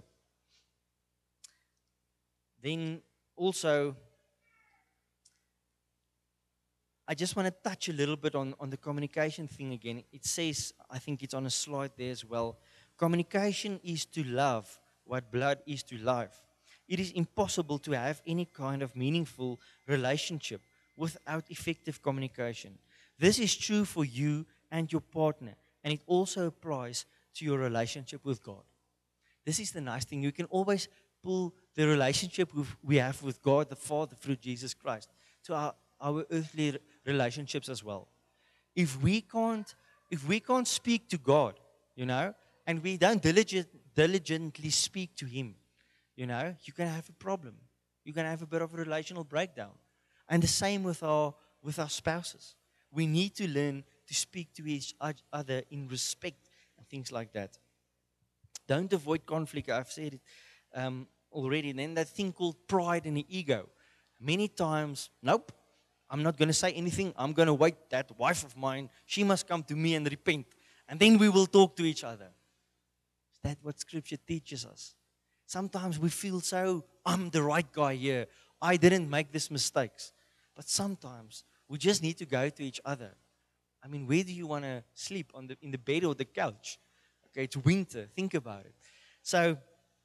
Speaker 2: Then also, I just want to touch a little bit on the communication thing again. It says, I think it's on a slide there as well, communication is to love what blood is to life. It is impossible to have any kind of meaningful relationship without effective communication. This is true for you and your partner, and it also applies to your relationship with God. This is the nice thing. You can always pull the relationship we have with God, the Father, through Jesus Christ, to our earthly relationships as well. If we can't speak to God, and we don't diligently speak to Him, you're going to have a problem. You're going to have a bit of a relational breakdown. And the same with our spouses. We need to learn to speak to each other in respect and things like that. Don't avoid conflict. I've said it already. And then that thing called pride and the ego. Many times, nope, I'm not going to say anything. I'm going to wait. That wife of mine, she must come to me and repent. And then we will talk to each other. Is that what Scripture teaches us? Sometimes we feel so, I'm the right guy here. I didn't make these mistakes. But sometimes we just need to go to each other. I mean, where do you want to sleep? In the bed or the couch? Okay, it's winter. Think about it. So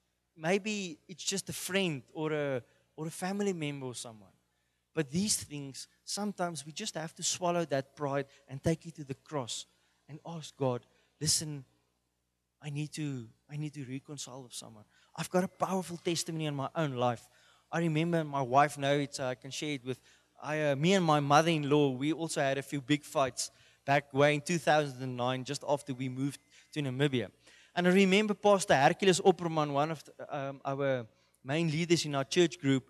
Speaker 2: maybe it's just a friend or a family member or someone. But these things, sometimes we just have to swallow that pride and take it to the cross and ask God, listen, I need to reconcile with someone. I've got a powerful testimony in my own life. I remember my wife knows it, so I can share it with me and my mother-in-law. We also had a few big fights back way in 2009, just after we moved to Namibia. And I remember Pastor Hercules Opperman, one of our main leaders in our church group,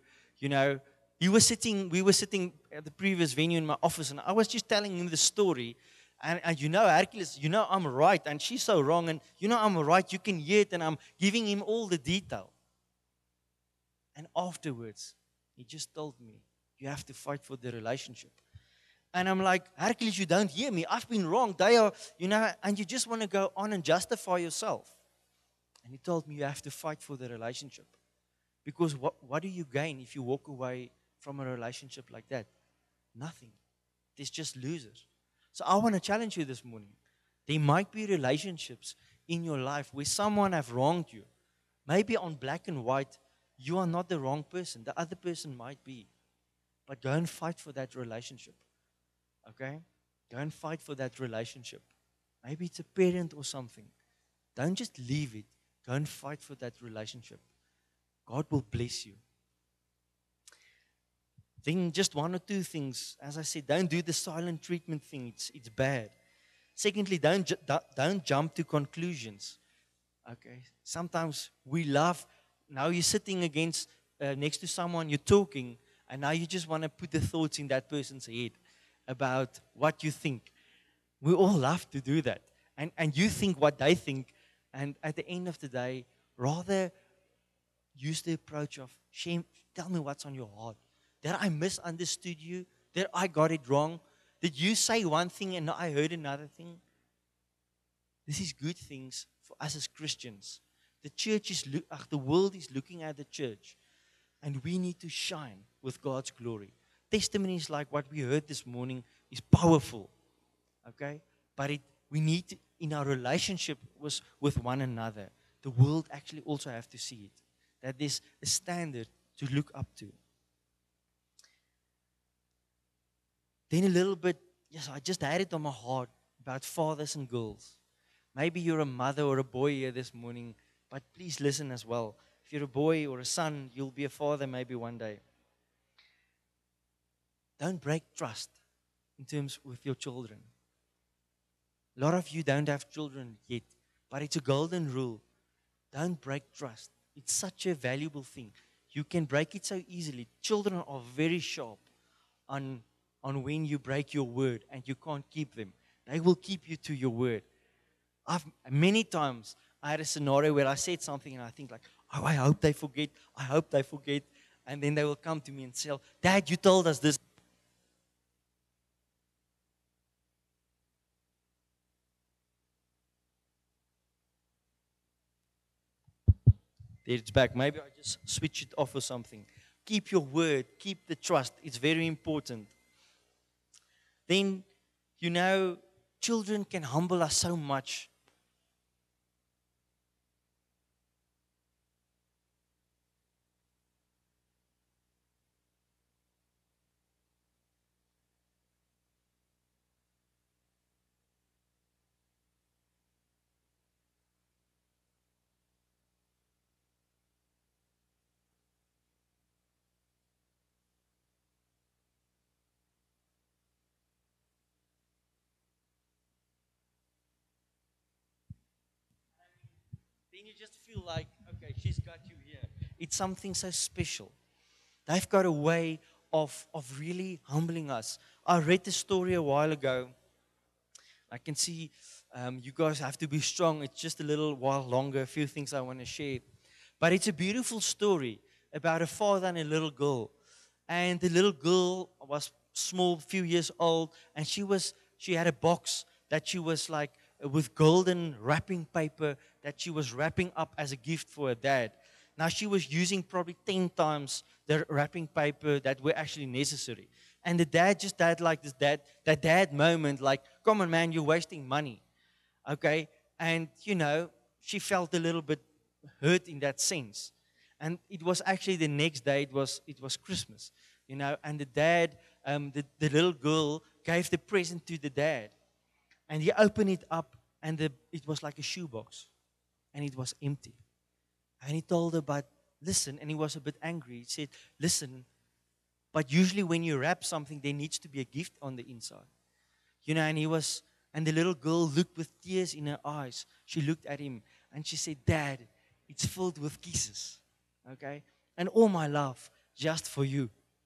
Speaker 2: we were sitting at the previous venue in my office, and I was just telling him the story. And Hercules, I'm right, and she's so wrong, and I'm right, you can hear it, and I'm giving him all the detail. And afterwards, he just told me, you have to fight for the relationship. And I'm like, Hercules, you don't hear me. I've been wrong. They are, and you just want to go on and justify yourself. And he told me you have to fight for the relationship. Because what do you gain if you walk away from a relationship like that? Nothing. There's just losers. So I want to challenge you this morning. There might be relationships in your life where someone have wronged you. Maybe on black and white, you are not the wrong person. The other person might be. But go and fight for that relationship. Okay? Go and fight for that relationship. Maybe it's a parent or something. Don't just leave it. Go and fight for that relationship. God will bless you. Then just one or two things. As I said, don't do the silent treatment thing. It's bad. Secondly, don't jump to conclusions. Okay? Sometimes we love. Now you're sitting next to someone, you're talking, and now you just want to put the thoughts in that person's head about what you think. We all love to do that. And you think what they think, and at the end of the day, rather use the approach of, shame, tell me what's on your heart. That I misunderstood you, that I got it wrong. Did you say one thing and I heard another thing? this is good things for us as Christians. The church is, the world is looking at the church, and we need to shine with God's glory. Testimonies like what we heard this morning is powerful, okay? But we need to, in our relationship with one another, the world actually also have to see it, that there's a standard to look up to. Then a little bit, yes, I just had it on my heart about fathers and girls. Maybe you're a mother or a boy here this morning, but please listen as well. If you're a boy or a son, you'll be a father maybe one day. Don't break trust in terms with your children. A lot of you don't have children yet, but it's a golden rule. Don't break trust. It's such a valuable thing. You can break it so easily. Children are very sharp on when you break your word and you can't keep them. They will keep you to your word. Many times I had a scenario where I said something and I think like, oh, I hope they forget. I hope they forget. And then they will come to me and say, Dad, you told us this. There it's back. Maybe I just switch it off or something. Keep your word. Keep the trust. It's very important. Then, children can humble us so much. Then you just feel like, okay, she's got you here. It's something so special. They've got a way of really humbling us. I read the story a while ago. I can see you guys have to be strong. It's just a little while longer, a few things I want to share. But it's a beautiful story about a father and a little girl. And the little girl was small, few years old, and she had a box that she was like with golden wrapping paper that she was wrapping up as a gift for her dad. Now she was using probably 10 times the wrapping paper that were actually necessary. And the dad just had like that dad moment like, come on man, you're wasting money. Okay? And she felt a little bit hurt in that sense. And it was actually the next day, it was Christmas. And the dad, the little girl gave the present to the dad. And he opened it up, and it was like a shoebox. And it was empty. And he told her, but listen, and he was a bit angry. He said, listen, but usually when you wrap something, there needs to be a gift on the inside. And the little girl looked with tears in her eyes. She looked at him, and she said, Dad, it's filled with kisses. Okay? And all my love, just for you.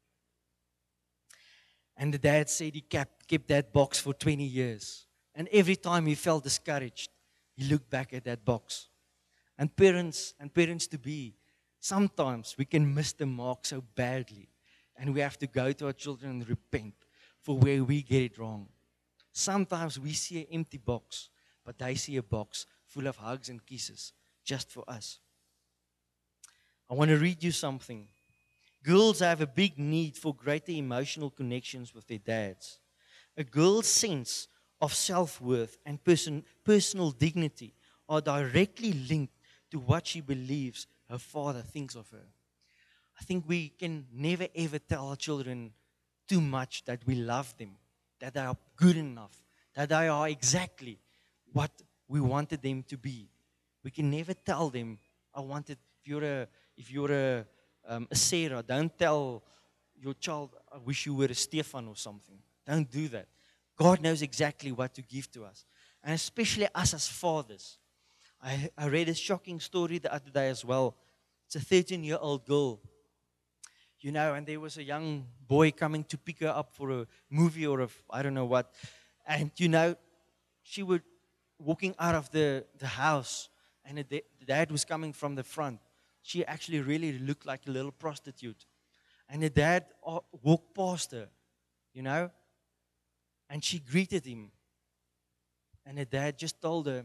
Speaker 2: And the dad said he kept that box for 20 years. And every time he felt discouraged, he looked back at that box. And parents to be, sometimes we can miss the mark so badly. And we have to go to our children and repent for where we get it wrong. Sometimes we see an empty box, but they see a box full of hugs and kisses just for us. I want to read you something. Girls have a big need for greater emotional connections with their dads. A girl's sense of self-worth and personal dignity are directly linked to what she believes her father thinks of her. I think we can never ever tell our children too much that we love them, that they are good enough, that they are exactly what we wanted them to be. We can never tell them, if you're a Sarah, don't tell your child, I wish you were a Stefan or something. Don't do that. God knows exactly what to give to us. And especially us as fathers. I read a shocking story the other day as well. It's a 13-year-old girl. And there was a young boy coming to pick her up for a movie or I don't know what. And, she was walking out of the house and the dad was coming from the front. She actually really looked like a little prostitute. And the dad walked past her, and she greeted him. And the dad just told her,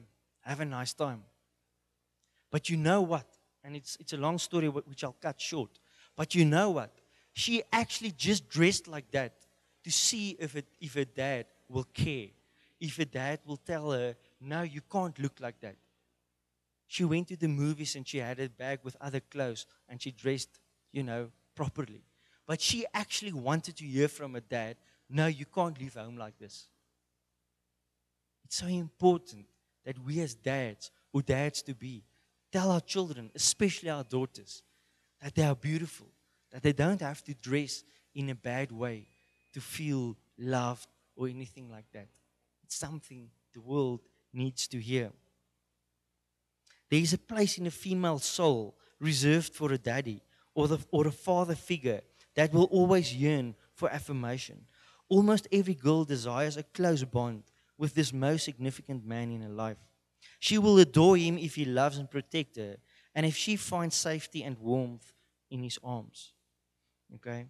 Speaker 2: have a nice time. But you know what? And it's a long story which I'll cut short. But you know what? She actually just dressed like that to see if her dad will care. If her dad will tell her, no, you can't look like that. She went to the movies and she had a bag with other clothes and she dressed, properly. But she actually wanted to hear from her dad, no, you can't leave home like this. It's so important that we as dads, or dads to be, tell our children, especially our daughters, that they are beautiful, that they don't have to dress in a bad way to feel loved or anything like that. It's something the world needs to hear. There is a place in a female soul reserved for a daddy or a father figure that will always yearn for affirmation. Almost every girl desires a close bond with this most significant man in her life. She will adore him if he loves and protects her, and if she finds safety and warmth in his arms. Okay?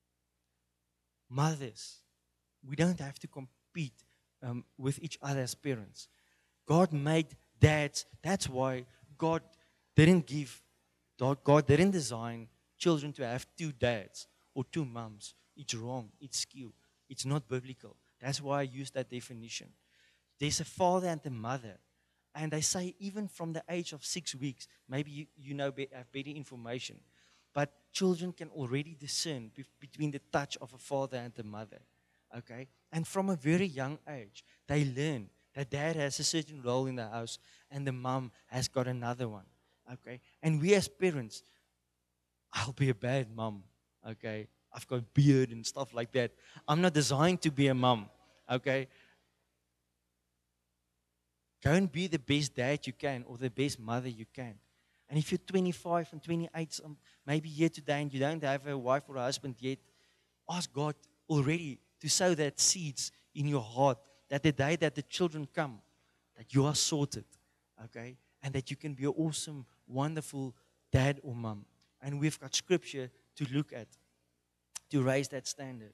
Speaker 2: Mothers, we don't have to compete with each other as parents. God made dads. That's why God didn't design children to have two dads or two moms. It's wrong. It's skewed. It's not biblical. That's why I use that definition. There's a father and a mother. And they say even from the age of 6 weeks, maybe you have better information, but children can already discern between the touch of a father and a mother. Okay? And from a very young age, they learn that dad has a certain role in the house and the mom has got another one. Okay? And we as parents, I'll be a bad mom. Okay? I've got a beard and stuff like that. I'm not designed to be a mom. Okay? Go and be the best dad you can or the best mother you can. And if you're 25 and 28, maybe here today and you don't have a wife or a husband yet, ask God already to sow that seeds in your heart that the day that the children come, that you are sorted, okay? And that you can be an awesome, wonderful dad or mom. And we've got scripture to look at to raise that standard.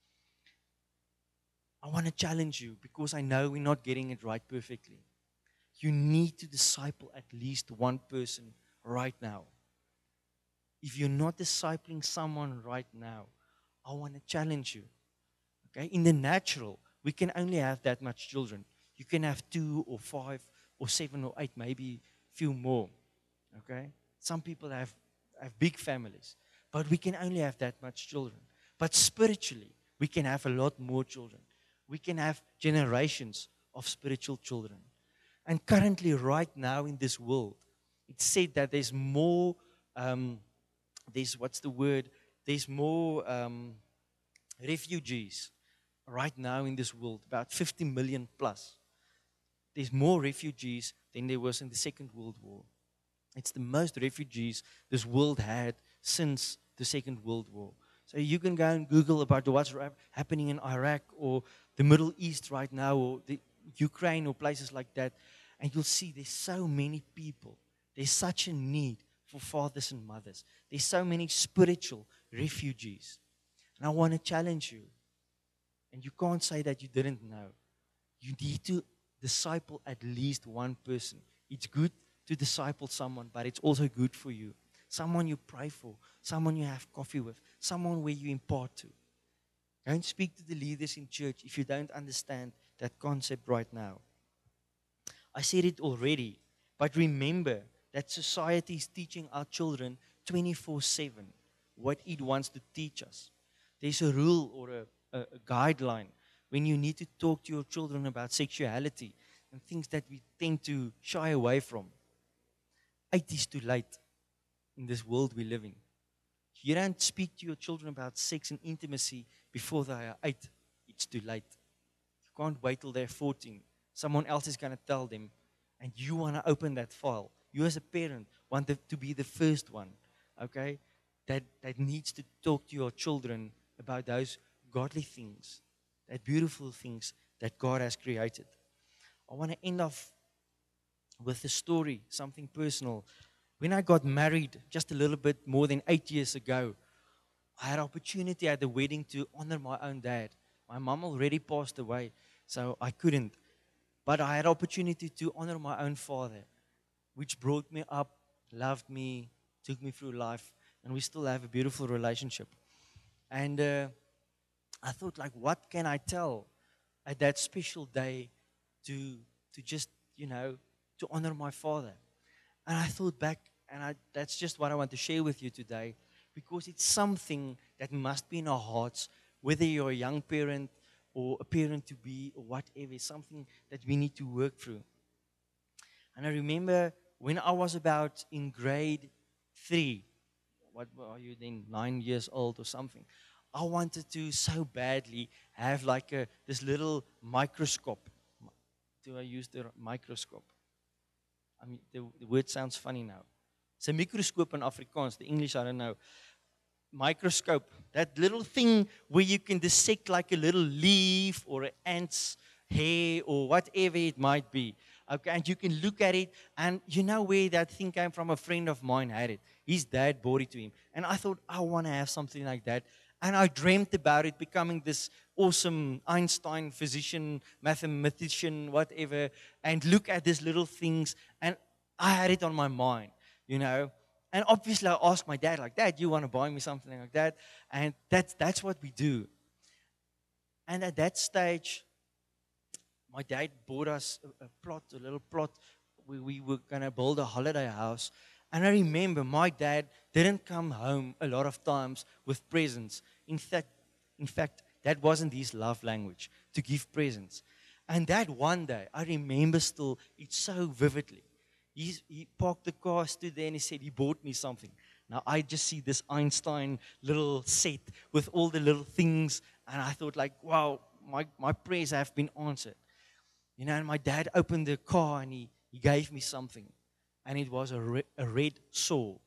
Speaker 2: I want to challenge you because I know we're not getting it right perfectly. You need to disciple at least one person right now. If you're not discipling someone right now, I want to challenge you. Okay? In the natural, we can only have that much children. You can have 2 or 5 or 7 or 8, maybe a few more. Okay? Some people have big families. But we can only have that much children. But spiritually, we can have a lot more children. We can have generations of spiritual children. And currently, right now in this world, it's said that there's more, there's more refugees right now in this world, about 50 million plus. There's more refugees than there was in the Second World War. It's the most refugees this world had since the Second World War. So you can go and Google about what's happening in Iraq or the Middle East right now or the Ukraine or places like that. And you'll see there's so many people. There's such a need for fathers and mothers. There's so many spiritual refugees. And I want to challenge you. And you can't say that you didn't know. You need to disciple at least one person. It's good to disciple someone, but it's also good for you. Someone you pray for, someone you have coffee with, someone where you impart to. Don't speak to the leaders in church if you don't understand that concept right now. I said it already, but remember that society is teaching our children 24/7 what it wants to teach us. There's a rule or a guideline when you need to talk to your children about sexuality and things that we tend to shy away from. 8 is too late in this world we live in. You don't speak to your children about sex and intimacy before they are 8. It's too late. You can't wait till they're 14. Someone else is going to tell them, and you want to open that file. You as a parent want to be the first one, okay, that needs to talk to your children about those godly things, that beautiful things that God has created. I want to end off with a story, something personal. When I got married just a little bit more than 8 years ago, I had opportunity at the wedding to honor my own dad. My mom already passed away, so I couldn't. But I had opportunity to honor my own father, which brought me up, loved me, took me through life, and we still have a beautiful relationship. And I thought, like, what can I tell at that special day to just, to honor my father? And I thought back, and that's just what I want to share with you today, because it's something that must be in our hearts, whether you're a young parent or a parent to be or whatever. It's something that we need to work through. And I remember when I was about in grade 3, what are you then, 9 years old or something, I wanted to so badly have like this little microscope. Do I use the microscope? I mean, the word sounds funny now. It's a microscope in Afrikaans. The English, I don't know. Microscope. That little thing where you can dissect like a little leaf or an ant's hair or whatever it might be. Okay, and you can look at it, and you know where that thing came from? A friend of mine had it. His dad bought it to him. And I thought, I want to have something like that. And I dreamt about it becoming this awesome Einstein physician, mathematician, whatever, and look at these little things. And I had it on my mind, And obviously I asked my dad, like, Dad, you want to buy me something like that? And that's what we do. And at that stage, my dad bought us a little plot. We were going to build a holiday house. And I remember my dad didn't come home a lot of times with presents. In fact, that wasn't his love language, to give presents. And that one day, I remember still it so vividly. He parked the car, stood there, and he said he bought me something. Now, I just see this Einstein little set with all the little things, and I thought, like, wow, my prayers have been answered. And my dad opened the car, and he gave me something. And it was a red saw.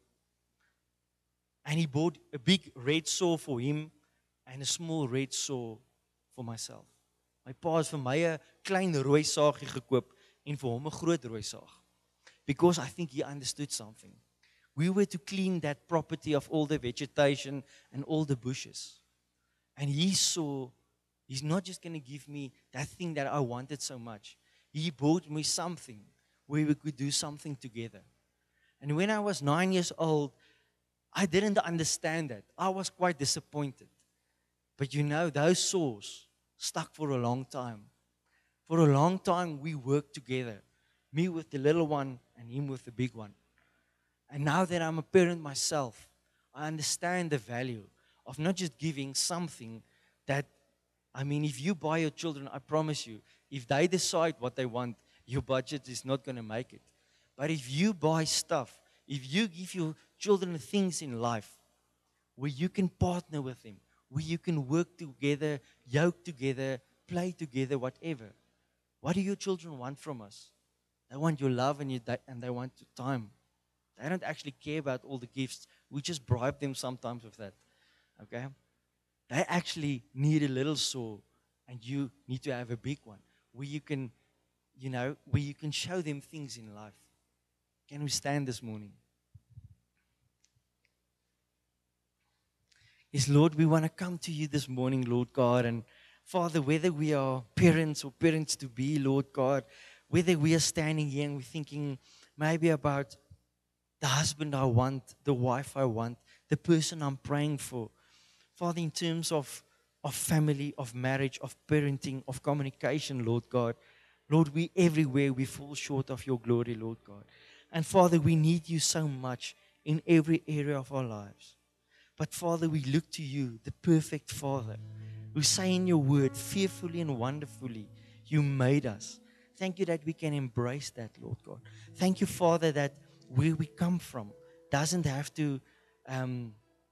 Speaker 2: And he bought a big red saw for him and a small red saw for myself. My pa het vir my 'n klein rooi saagie gekoop en vir hom 'n groot rooi saag. Because I think he understood something. We were to clean that property of all the vegetation and all the bushes. And he saw, he's not just going to give me that thing that I wanted so much. He bought me something where we could do something together. And when I was 9 years old, I didn't understand that. I was quite disappointed. But those saws stuck for a long time. For a long time, we worked together. Me with the little one and him with the big one. And now that I'm a parent myself, I understand the value of not just giving something that, if you buy your children, I promise you, if they decide what they want, your budget is not going to make it. But if you buy stuff, if you give your children things in life where you can partner with them, where you can work together, yoke together, play together, whatever. What do your children want from us? They want your love and they want your time. They don't actually care about all the gifts. We just bribe them sometimes with that. Okay? They actually need a little saw, and you need to have a big one where you can, where you can show them things in life. Can we stand this morning? Yes, Lord, we want to come to you this morning, Lord God. And Father, whether we are parents or parents to be, Lord God, whether we are standing here and we're thinking maybe about the husband I want, the wife I want, the person I'm praying for. Father, in terms of family, of marriage, of parenting, of communication, Lord God. Lord, we everywhere we fall short of your glory, Lord God. And Father, we need you so much in every area of our lives. But Father, we look to you, the perfect Father, who say in your word, fearfully and wonderfully, you made us. Thank you that we can embrace that, Lord God. Thank you, Father, that where we come from doesn't have to have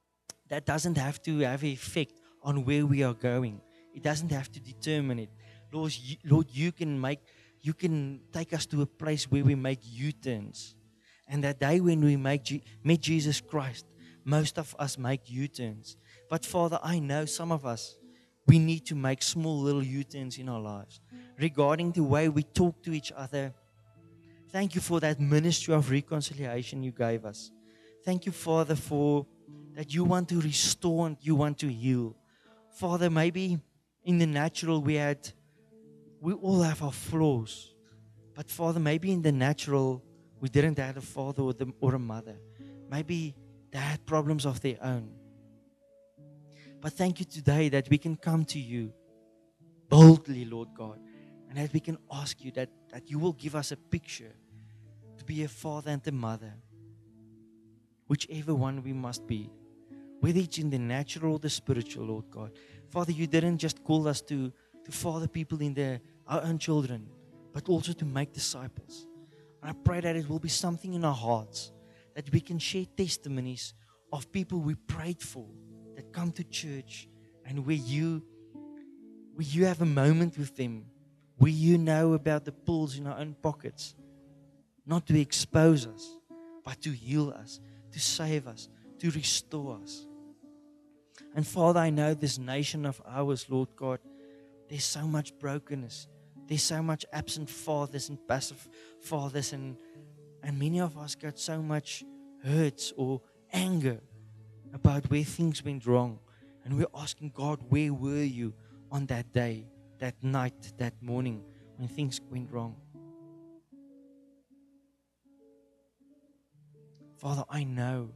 Speaker 2: an effect on where we are going. It doesn't have to determine it. Lord, you can take us to a place where we make U-turns. And that day when we met Jesus Christ, most of us make U-turns. But Father, I know some of us, we need to make small little U-turns in our lives regarding the way we talk to each other. Thank you for that ministry of reconciliation you gave us. Thank you, Father, for that you want to restore and you want to heal. Father, maybe in the natural we all have our flaws. But Father, maybe in the natural, we didn't have a father or a mother. Maybe they had problems of their own. But thank you today that we can come to you boldly, Lord God, and that we can ask you that you will give us a picture to be a father and a mother, whichever one we must be, whether it's in the natural or the spiritual, Lord God. Father, you didn't just call us to father people in our own children, but also to make disciples. And I pray that it will be something in our hearts that we can share testimonies of people we prayed for that come to church, and where you have a moment with them, where you know about the pulls in our own pockets, not to expose us, but to heal us, to save us, to restore us. And Father, I know this nation of ours, Lord God, there's so much brokenness. There's so much absent fathers and passive fathers, and many of us got so much hurts or anger about where things went wrong. And we're asking God, where were you on that day, that night, that morning when things went wrong? Father, I know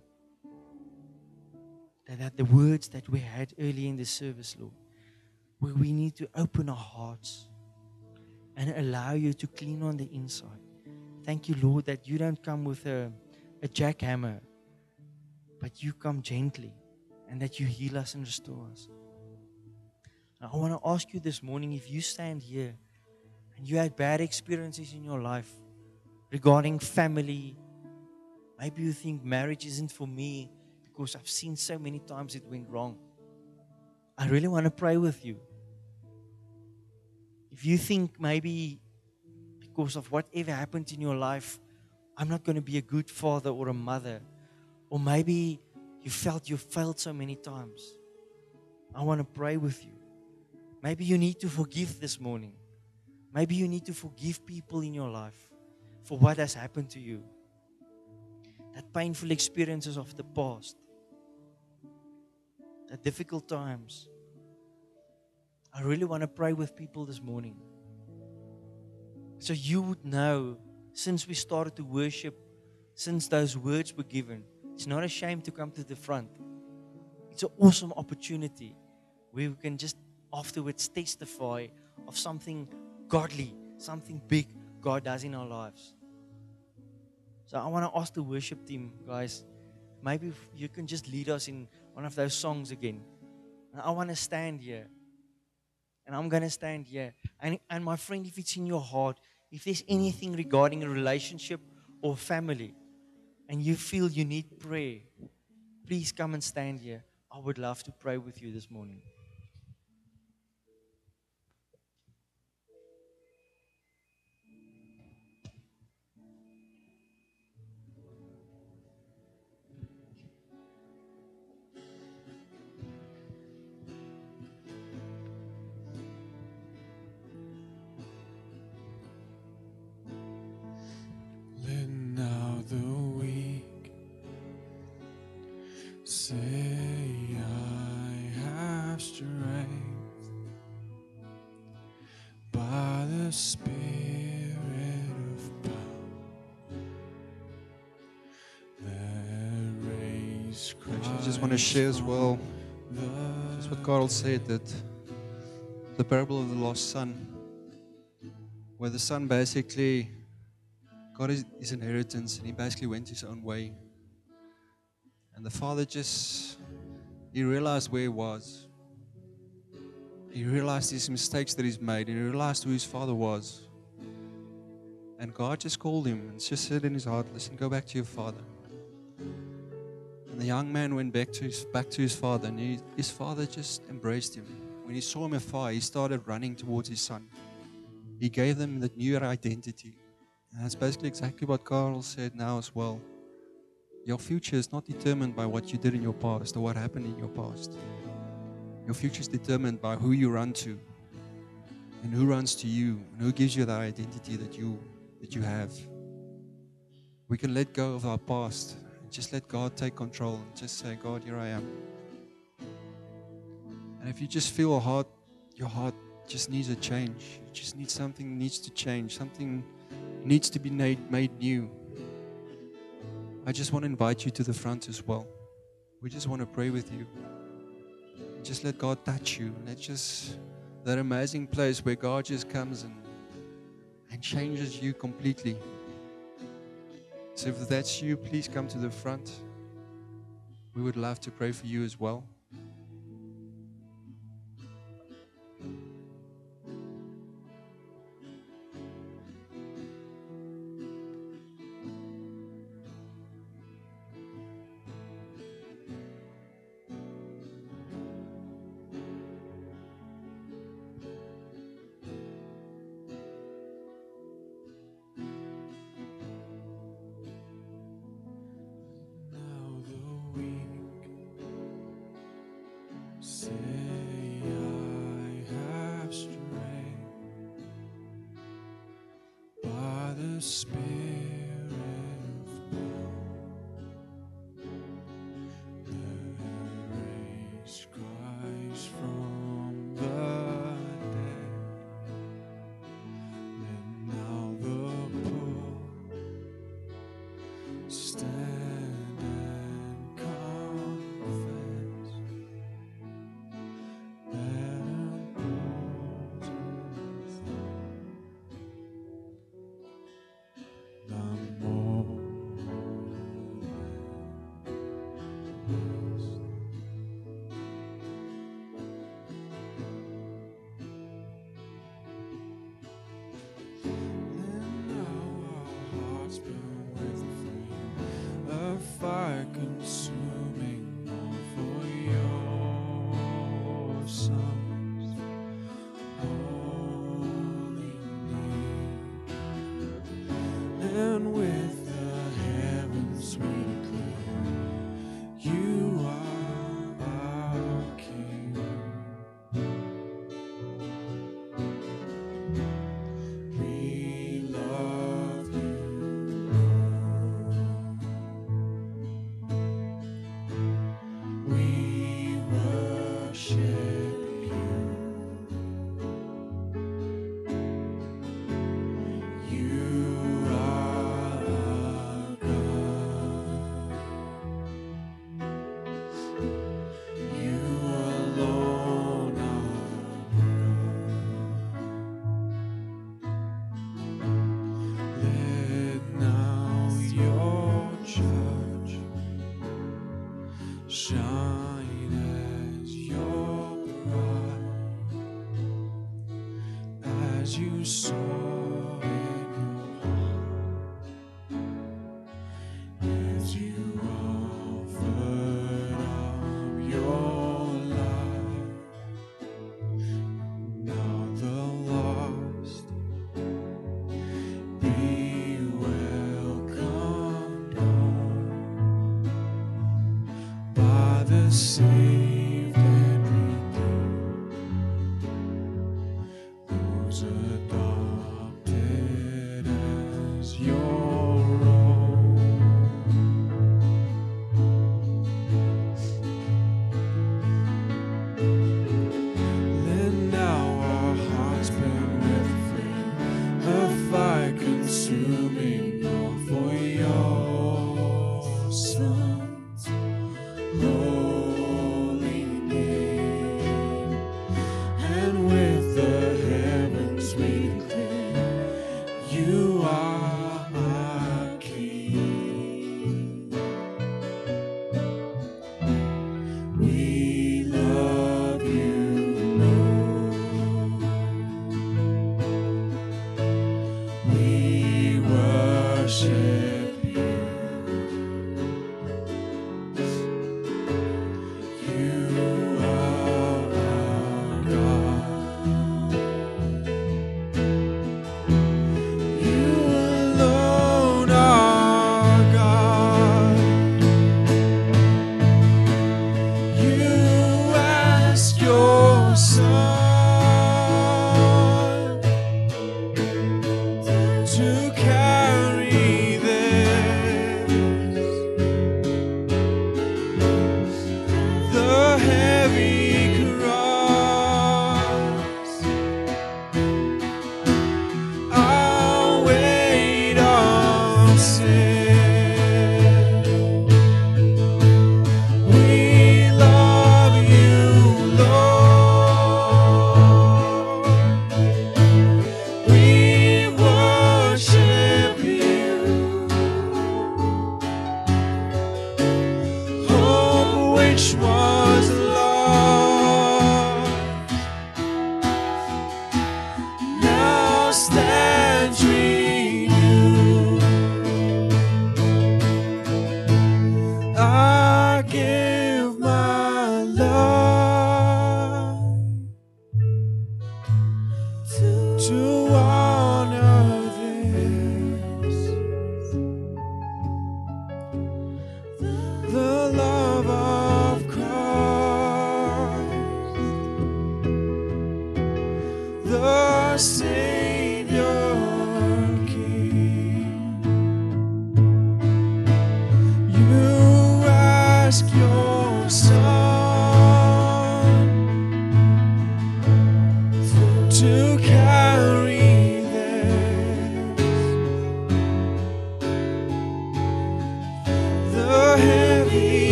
Speaker 2: that the words that we had early in the service, Lord, where we need to open our hearts and allow you to clean on the inside. Thank you, Lord, that you don't come with a jackhammer, but you come gently, and that you heal us and restore us. Now, I want to ask you this morning, if you stand here and you had bad experiences in your life regarding family, maybe you think marriage isn't for me because I've seen so many times it went wrong. I really want to pray with you. If you think maybe because of whatever happened in your life, I'm not going to be a good father or a mother, or maybe you felt you failed so many times, I want to pray with you. Maybe you need to forgive this morning. Maybe you need to forgive people in your life for what has happened to you. That painful experiences of the past, the difficult times. I really want to pray with people this morning. So you would know, since we started to worship, since those words were given, it's not a shame to come to the front. It's an awesome opportunity where we can just afterwards testify of something godly, something big God does in our lives. So I want to ask the worship team, guys, maybe if you can just lead us in one of those songs again. And I want to stand here. And I'm going to stand here. And my friend, if it's in your heart, if there's anything regarding a relationship or family, and you feel you need prayer, please come and stand here. I would love to pray with you this morning.
Speaker 3: Let now the weak say I have strength by the Spirit of power that raised Christ.
Speaker 1: I just want to share as well, just what Carl said, that the parable of the lost son, where the son basically got his inheritance and he basically went his own way. And the father he realized where he was. He realized his mistakes that he's made, and he realized who his father was. And God just called him and just said in his heart, listen, go back to your father. And the young man went back to his father, and his father just embraced him. When he saw him afar, he started running towards his son. He gave them that new identity. And that's basically exactly what Carl said now as well. Your future is not determined by what you did in your past or what happened in your past. Your future is determined by who you run to and who runs to you and who gives you that identity that you have. We can let go of our past and just let God take control and just say, God, here I am. And if you just feel your heart just needs a change. You just need something needs to change. Something needs to be made new, I just want to invite you to the front as well. We just want to pray with you. Just let God touch you. Let's just, that amazing place where God just comes and changes you completely. So if that's you, please come to the front. We would love to pray for you as well.
Speaker 3: Now the weak say I have strayed by the Spirit of God. Raise Christ from the dead, and now the poor stand and confess that important the more and now our hearts burn with flame, a fire consuming all for your Son's holy name. And with the heavens we declare, you are our King. We love you, Lord. We worship you. You are our God. You alone are God. Let now your church shine as your bride, as you saw in your heart, as you offered up your life. Now the lost be welcomed home by the saved and redeemed, those adopted as your own. Let now our hearts burn with flame, a fire consuming all for your Son's holy name. And with the heavens we declare, you are our King. We love you, Lord. We worship